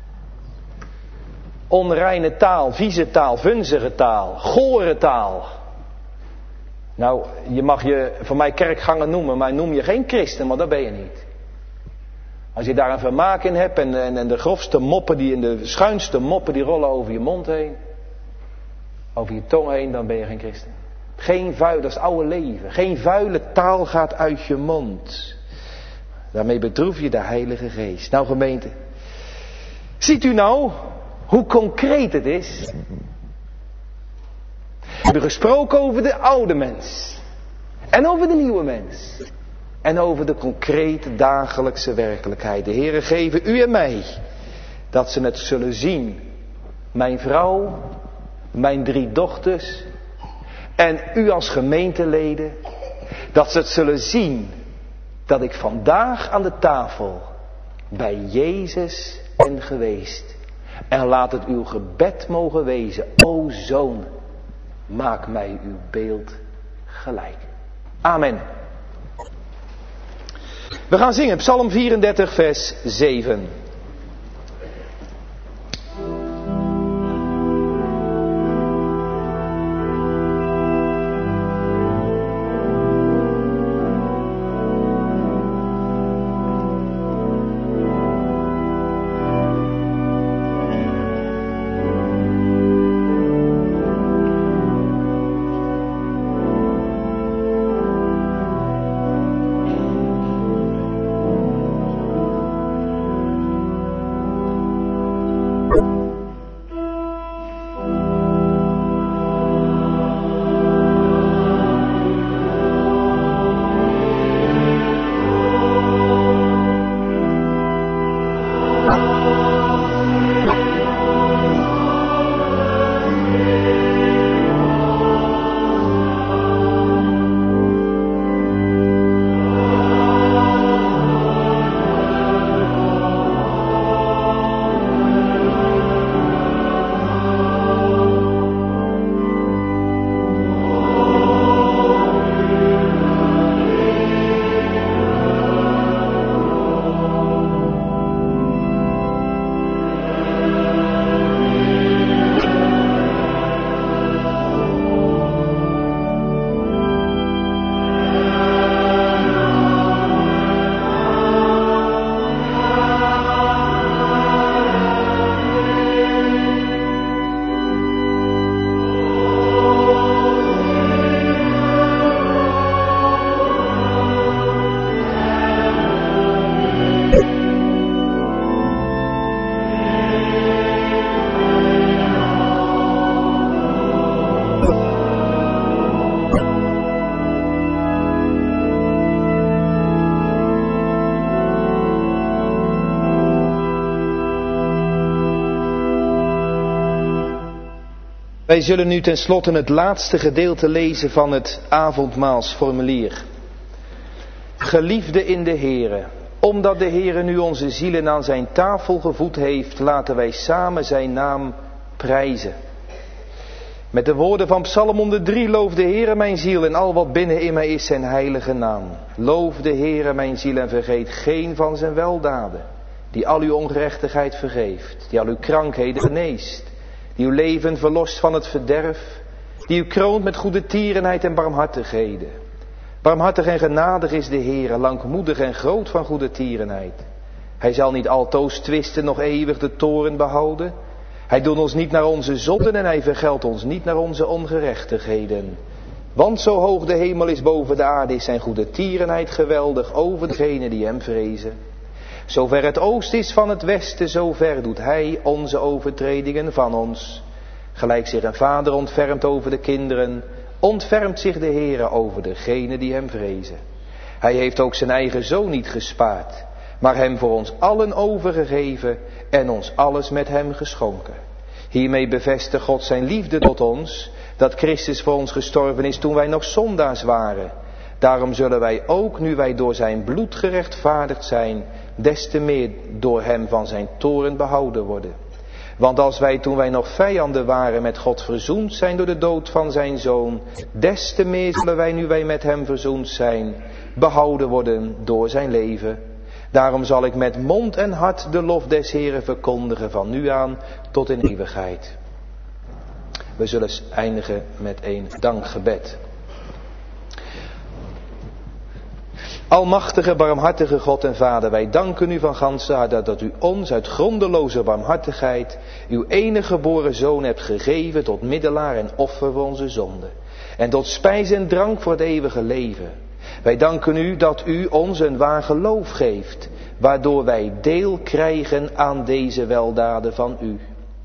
Onreine taal, vieze taal, vunzige taal, gore taal. Nou, je mag je van mij kerkganger noemen, maar noem je geen christen, want dat ben je niet. Als je daar een vermaak in hebt en, en, en de grofste moppen, die in de schuinste moppen, die rollen over je mond heen. Over je tong heen, dan ben je geen christen. Geen vuil, dat is het oude leven. Geen vuile taal gaat uit je mond. Daarmee bedroef je de Heilige Geest. Nou gemeente, ziet u nou hoe concreet het is? We hebben gesproken over de oude mens. En over de nieuwe mens. En over de concrete dagelijkse werkelijkheid. De Heere geven u en mij dat ze het zullen zien. Mijn vrouw, mijn drie dochters en u als gemeenteleden. Dat ze het zullen zien. Dat ik vandaag aan de tafel bij Jezus ben geweest. En laat het uw gebed mogen wezen. O Zoon, maak mij uw beeld gelijk. Amen. We gaan zingen Psalm vierendertig vers zeven. Wij zullen nu tenslotte het laatste gedeelte lezen van het avondmaalsformulier. Geliefde in de Heere, omdat de Heere nu onze zielen aan zijn tafel gevoed heeft, laten wij samen zijn naam prijzen. Met de woorden van Psalm honderddrie, loof de Heere mijn ziel en al wat binnen in mij is zijn heilige naam. Loof de Heere mijn ziel en vergeet geen van zijn weldaden, die al uw ongerechtigheid vergeeft, die al uw krankheden geneest, die uw leven verlost van het verderf, die u kroont met goede tierenheid en barmhartigheden. Barmhartig en genadig is de Heere, langmoedig en groot van goede tierenheid. Hij zal niet altoos twisten, nog eeuwig de toorn behouden. Hij doet ons niet naar onze zonden en hij vergeldt ons niet naar onze ongerechtigheden. Want zo hoog de hemel is boven de aarde, is zijn goede tierenheid geweldig over degenen die hem vrezen. Zover het oosten is van het westen, zover doet hij onze overtredingen van ons. Gelijk zich een vader ontfermt over de kinderen, ontfermt zich de Heere over degenen die hem vrezen. Hij heeft ook zijn eigen zoon niet gespaard, maar hem voor ons allen overgegeven en ons alles met hem geschonken. Hiermee bevestigt God zijn liefde tot ons, dat Christus voor ons gestorven is toen wij nog zondaars waren. Daarom zullen wij ook, nu wij door zijn bloed gerechtvaardigd zijn, des te meer door hem van zijn toorn behouden worden. Want als wij toen wij nog vijanden waren met God verzoend zijn door de dood van zijn zoon, des te meer zullen wij, nu wij met hem verzoend zijn, behouden worden door zijn leven. Daarom zal ik met mond en hart de lof des Heeren verkondigen van nu aan tot in eeuwigheid. We zullen eindigen met een dankgebed. Almachtige, barmhartige God en Vader, wij danken u van ganse harte dat u ons uit grondeloze barmhartigheid uw enige geboren Zoon hebt gegeven tot middelaar en offer voor onze zonden. En tot spijs en drank voor het eeuwige leven. Wij danken u dat u ons een waar geloof geeft, waardoor wij deel krijgen aan deze weldaden van u.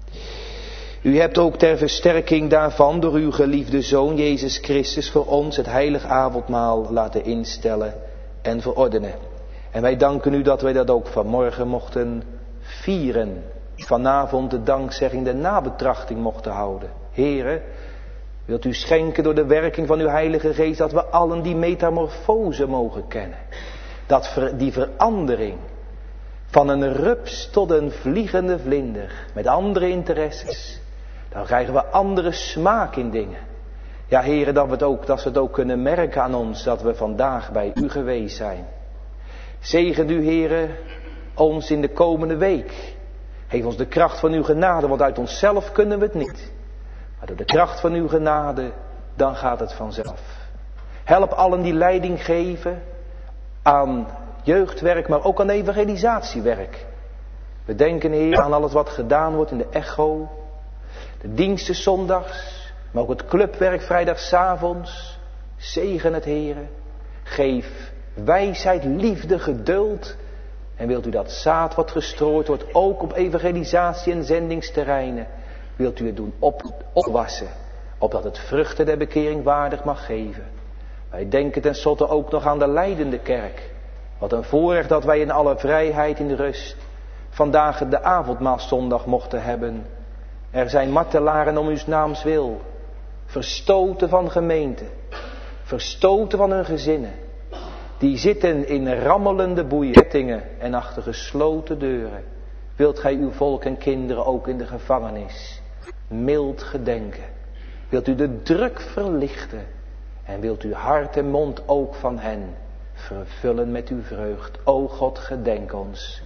U hebt ook ter versterking daarvan door uw geliefde Zoon Jezus Christus voor ons het heilig avondmaal laten instellen en verordenen. En wij danken u dat wij dat ook vanmorgen mochten vieren. Vanavond de dankzegging, de nabetrachting mochten houden. Heere, wilt u schenken door de werking van uw Heilige Geest dat we allen die metamorfose mogen kennen. Dat ver, die verandering van een rups tot een vliegende vlinder met andere interesses. Dan krijgen we andere smaak in dingen. Ja, Heere, dat we het ook, dat we het ook kunnen merken aan ons dat we vandaag bij u geweest zijn. Zegen u, Heere, ons in de komende week. Geef ons de kracht van uw genade, want uit onszelf kunnen we het niet. Maar door de kracht van uw genade, dan gaat het vanzelf. Help allen die leiding geven aan jeugdwerk, maar ook aan evangelisatiewerk. We denken, Heer, aan alles wat gedaan wordt in de echo. De diensten zondags, maar ook het clubwerk vrijdagavonds. Zegen het, Heere. Geef wijsheid, liefde, geduld. En wilt u dat zaad wat gestrooid wordt, ook op evangelisatie en zendingsterreinen, wilt u het doen op, opwassen, opdat het vruchten der bekering waardig mag geven. Wij denken tenslotte ook nog aan de lijdende kerk. Wat een voorrecht dat wij in alle vrijheid in de rust vandaag de avondmaalszondag mochten hebben. Er zijn martelaren om uw naams wil, verstoten van gemeente, verstoten van hun gezinnen. Die zitten in rammelende boeiettingen en achter gesloten deuren. Wilt gij uw volk en kinderen ook in de gevangenis mild gedenken. Wilt u de druk verlichten. En wilt u hart en mond ook van hen vervullen met uw vreugd. O God, gedenk ons.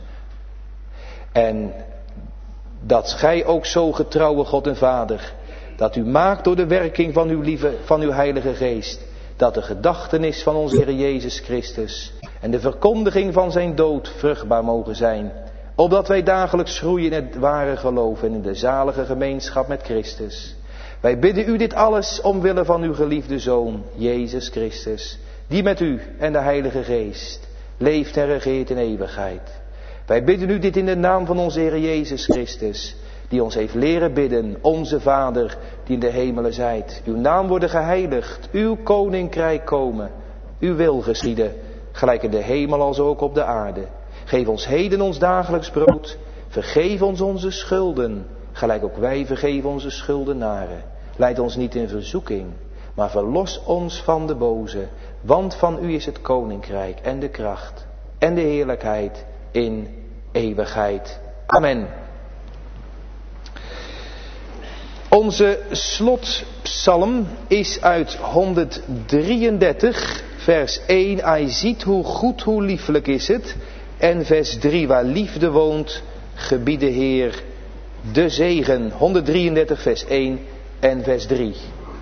En dat gij ook zo getrouwe God en Vader, dat u maakt door de werking van uw lieve, van uw Heilige Geest, dat de gedachtenis van onze Heer Jezus Christus en de verkondiging van zijn dood vruchtbaar mogen zijn, opdat wij dagelijks groeien in het ware geloof en in de zalige gemeenschap met Christus. Wij bidden u dit alles omwille van uw geliefde Zoon, Jezus Christus, die met u en de Heilige Geest leeft en regeert in eeuwigheid. Wij bidden u dit in de naam van onze Heer Jezus Christus, die ons heeft leren bidden, onze Vader, die in de hemelen zijt. Uw naam worden geheiligd, uw koninkrijk komen, uw wil geschieden, gelijk in de hemel als ook op de aarde. Geef ons heden ons dagelijks brood, vergeef ons onze schulden, gelijk ook wij vergeven onze schuldenaren. Leid ons niet in verzoeking, maar verlos ons van de boze. Want van u is het koninkrijk en de kracht en de heerlijkheid in eeuwigheid. Amen. Onze slotpsalm is uit honderddrieëndertig, vers één. Hij ziet hoe goed, hoe lieflijk is het. En vers drie, waar liefde woont, gebiede Heer de zegen. honderddrieëndertig, vers één en vers drie.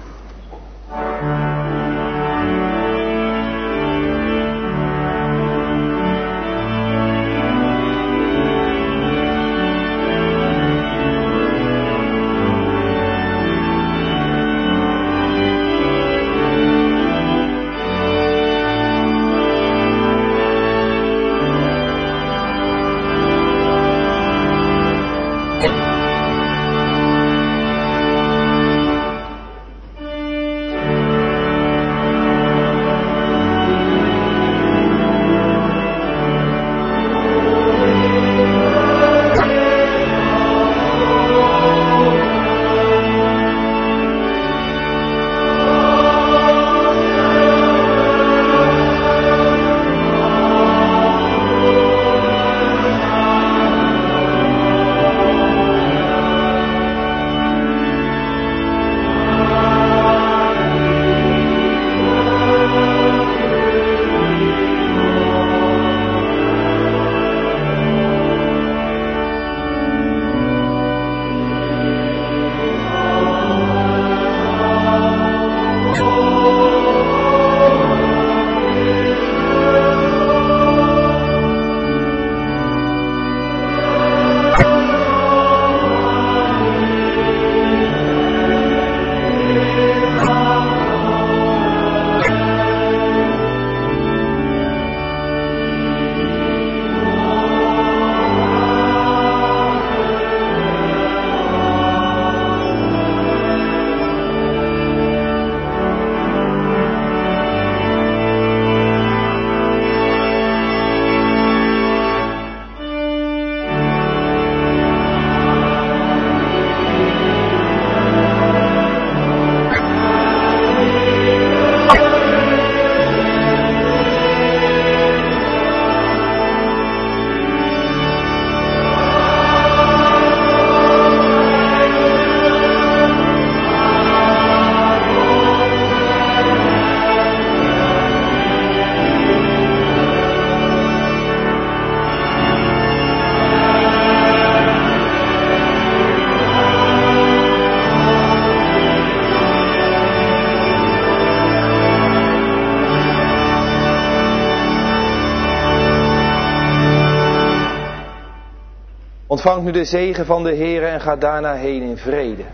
Ontvangt nu de zegen van de Heere en ga daarna heen in vrede.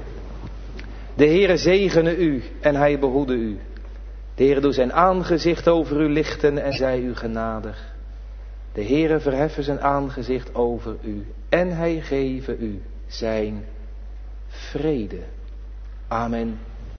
De Heere zegene u en hij behoede u. De Heere doet zijn aangezicht over u lichten en zij u genadig. De Heere verheffen zijn aangezicht over u en hij geven u zijn vrede. Amen.